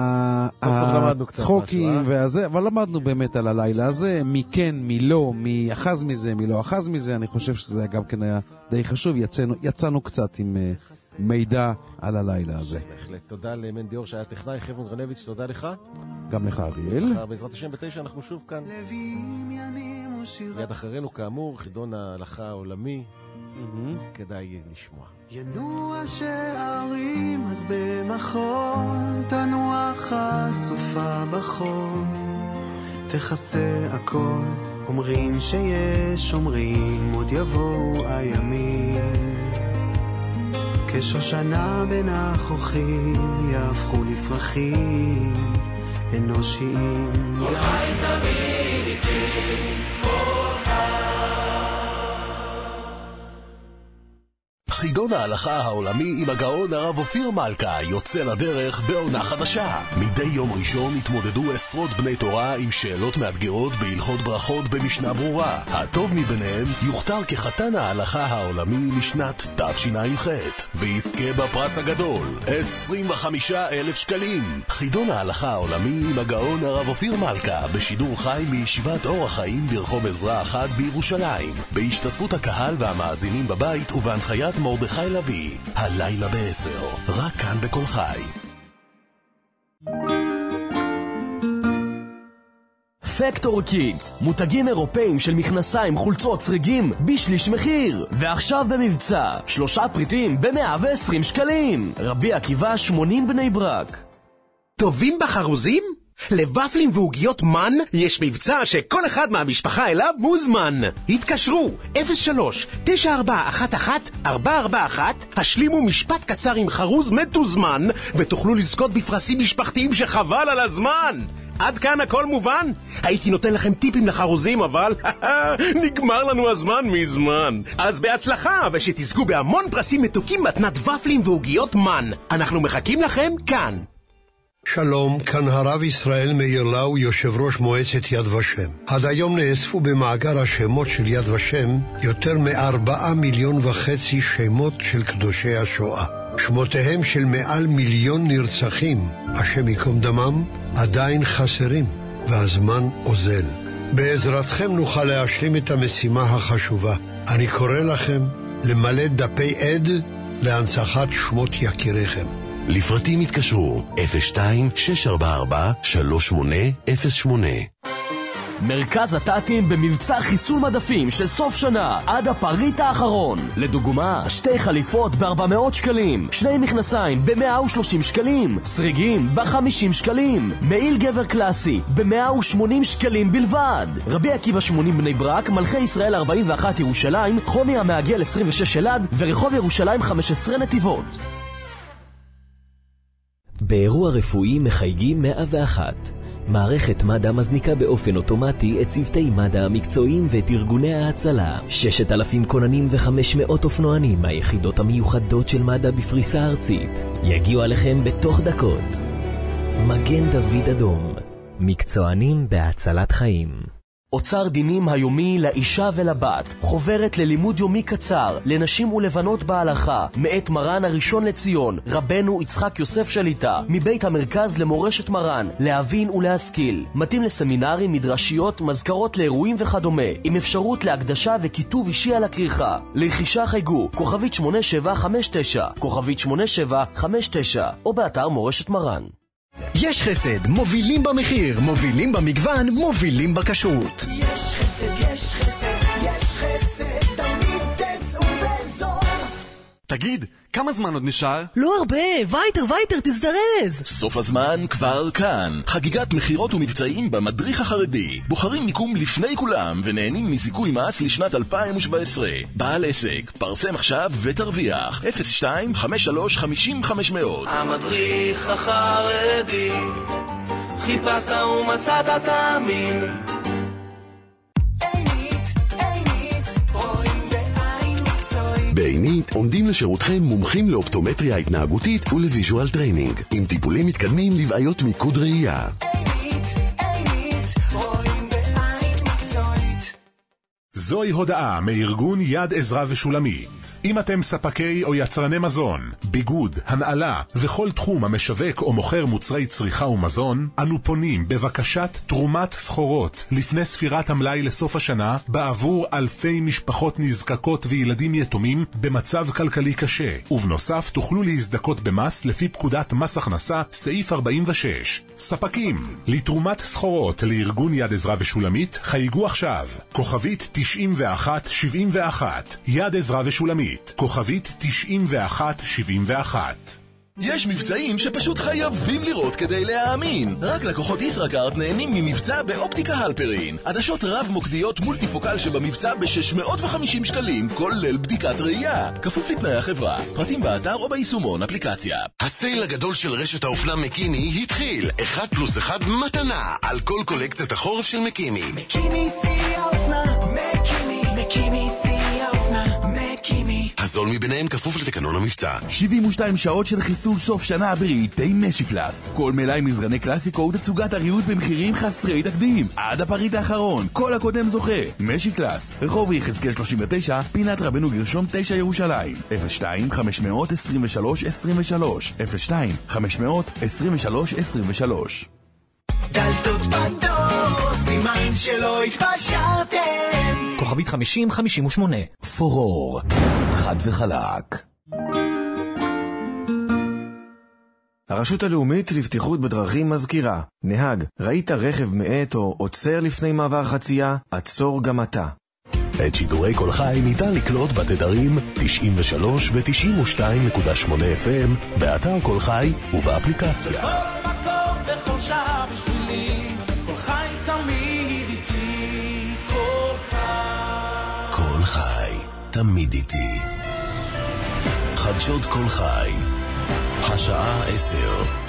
הצחוקים והזה, אבל למדנו באמת על הלילה הזה, מי כן, מי לא, מי אחז מזה, מי לא אחז מזה, אני חושב שזה גם כן היה די חשוב, יצאנו קצת עם מידע על הלילה הזה. בהחלט, תודה למנדי אור שהיה טכנאי, חברון גרנביץ', תודה לך. גם לך אריאל. בעזרת השם בתשע אנחנו שוב כאן. מיד אחרינו כאמור, חידון ההלכה העולמי. כדאי לשמוע. ינוע שערים אז במחול, תנוח הסופה בחול, תכסה הכל, אומרים שיש, אומרים עוד יבואו הימים, כשושנה בין החוכים יהפכו לפרחים אנושיים. כל חי תמיד איתי, כל חי. חידון ההלכה העולמי עם הגאון הרב אופיר מלכה יוצא לדרך בעונה חדשה. מדי יום ראשון התמודדו עשרות בני תורה עם שאלות מאתגרות בהלכות ברכות במשנה ברורה. הטוב מביניהם יוכתר כחתן ההלכה העולמי לשנת תשע"ח ויזכה בפרס הגדול עשרים וחמישה אלף שקלים. חידון ההלכה העולמי עם הגאון הרב אופיר מלכה בשידור חי מישיבת אור החיים ברחוב עזרא אחת בירושלים, בהשתתפות הקהל והמאזינים בבית ובהנחיית מרדכי לוי. הלילה בעשר, רק כאן בכל חי. פקטור קידס, מותגים אירופאים של מכנסיים, חולצות, סריגים בשליש מחיר, ועכשיו במבצע שלושה פריטים ב-מאה ועשרים שקלים. רבי עקיבא שמונים בני ברק. טובים בחרוזים? לוואפלים ועוגיות מן יש מבצע שכל אחד מהמשפחה אליו מוזמן. התקשרו אפס שלוש תשע ארבע אחת אחת ארבע ארבע אחת, השלימו משפט קצר עם חרוז מתוזמן ותוכלו לזכות בפרסים משפחתיים שחבל על הזמן. עד כאן הכל מובן? הייתי נותן לכם טיפים לחרוזים, אבל נגמר לנו הזמן מזמן. אז בהצלחה, ושתזכו בהמון פרסים מתוקים מתנת ופלים ועוגיות מן. אנחנו מחכים לכם כאן. שלום, כאן הרב ישראל מאיר לאו, יושב ראש מועצת יד ושם. עד היום נאספו במאגר השמות של יד ושם יותר מארבעה מיליון וחצי שמות של קדושי השואה. שמותיהם של מעל מיליון נרצחים, השם יקום דמם, עדיין חסרים, והזמן אוזל. בעזרתכם נוכל להשלים את המשימה החשובה. אני קורא לכם למלא דפי עד להנצחת שמות יקיריכם. לפרטים התקשרו אפס שתיים שש ארבע ארבע שלוש שמונה אפס שמונה. מרכז הטאטים במבצע חיסול מדפים של סוף שנה עד הפריט האחרון. לדוגמה, שתי חליפות ב-ארבע מאות שקלים, שני מכנסיים ב-מאה ושלושים שקלים, סריגים ב-חמישים שקלים, מעיל גבר קלאסי ב-מאה ושמונים שקלים בלבד. רבי עקיבא שמונים בני ברק, מלכי ישראל ארבעים ואחת ירושלים, חומי המעגל עשרים ושש אלעד ורחוב ירושלים חמש עשרה נתיבות. באירוע רפואי מחייגים מאה ואחת. מערכת מד"א מזניקה באופן אוטומטי את צוותי מד"א המקצועיים ואת ארגוני ההצלה. ששת אלפים כוננים וחמש מאות אופנוענים מהיחידות המיוחדות של מד"א בפריסה ארצית יגיעו עליכם בתוך דקות. מגן דוד אדום, מקצוענים בהצלת חיים. אוצר דינים היומי לאישה ולבת, חוברת ללימוד יומי קצר לנשים ולבנות בהלכה, מאת מרן הראשון לציון רבנו יצחק יוסף שליטה, מבית המרכז למורשת מרן, להבין ולהשכיל. מתאים לסמינרים, מדרשיות, מזכרות לאירועים וכדומה, עם אפשרות להקדשה וכיתוב אישי על הכריכה. לרכישה חייגו כוכבית שמונה שבע חמש תשע, כוכבית שמונה שבע חמש תשע, או באתר מורשת מרן. יש חסד, מובילים במחיר, מובילים במגוון, מובילים בכשרות. יש חסד, יש חסד, יש חסד, תמיד תצאו בזול. תגיד, כמה זמן עוד נשאר? לא הרבה, וייטר, וייטר, תזדרז. סוף הזמן כבר כאן. חגיגת מחירות ומבצעים במדריך החרדי. בוחרים מיקום לפני כולם ונהנים מזיכוי מס לשנת אלפיים שבע עשרה. בעל עסק, פרסם עכשיו ותרוויח. אפס שתיים חמש שלוש חמישים חמש מאות. המדריך החרדי, חיפשת ומצאת תאמין. בעינית עומדים לשירותכם מומחים לאופטומטריה התנהגותית ולוויז'ואל טריינינג, עם טיפולים מתקדמים לבעיות מיקוד ראייה. זוהי הודעה מארגון יד עזרא ושולמית. אם אתם ספקי או יצרני מזון, ביגוד, הנעלה וכל תחום המשווק או מוכר מוצרי צריכה ומזון, אנו פונים בבקשת תרומת סחורות לפני ספירת המלאי לסוף השנה בעבור אלפי משפחות נזקקות וילדים יתומים במצב כלכלי קשה. ובנוסף תוכלו להזדכות במס לפי פקודת מס הכנסה סעיף ארבעים ושש. ספקים לתרומת סחורות לארגון יד עזרא ושולמית חייגו עכשיו כוכבית תשעים ואחת שבעים ואחת. יד עזרא ושולמית כוכבית תשעים ואחת שבעים ואחת. יש מבצעים שפשוט חייבים לראות כדי להאמין. רק לקוחות ישראכרט נהנים ממבצע באופטיקה הלפרין. עדשות רב מוקדיות מולטיפוקל שבמבצע ב-שש מאות וחמישים שקלים, כולל בדיקת ראייה. כפוף לתנאי החברה. פרטים באתר או ביישומון אפליקציה. הסייל הגדול של רשת האופנה מקימי התחיל. אחד פלוס אחד מתנה על כל קולקציית החורף של מקימי. מקימי שיא האופנה, מקימי, מקימי שיא האופנה, מקימי. הזול מביניהם כפוף לתקנון המבצע. שבעים ושתיים שעות של חיסול סוף שנה אווירית עם משיקלאס. כל מלאי מזרני קלאסיקו ותצוגת הריהוט במחירים חסרי תקדים. עד הפריט האחרון, כל הקודם זוכה. משיקלאס, רחוב יחזקאל שלושים ותשע, פינת רבנו גרשום תשע ירושלים. אפס שתיים חמש עשרים ושלוש עשרים ושלוש אפס שתיים חמש עשרים ושלוש עשרים ושלוש. דלתות בדור, סימן שלא התפשרתם. כוכבית חמישים חמישים ושמונה. פורור, חד וחלק. הרשות הלאומית לבטיחות בדרכים מזכירה: נהג, ראית רכב מאט או עוצר לפני מעבר חצייה? עצור גם אתה. את שידורי כל חי ניתן לקלוט בתדרים תשעים ושלוש ו-תשעים ושתיים נקודה שמונה אף אם באתר כל חי ובאפליקציה. בכל מקום, בכל שעה בשבילי, כל חי תמיד איתי, כל חי. כל חי תמיד איתי. חדשות כל חי, השעה עשר.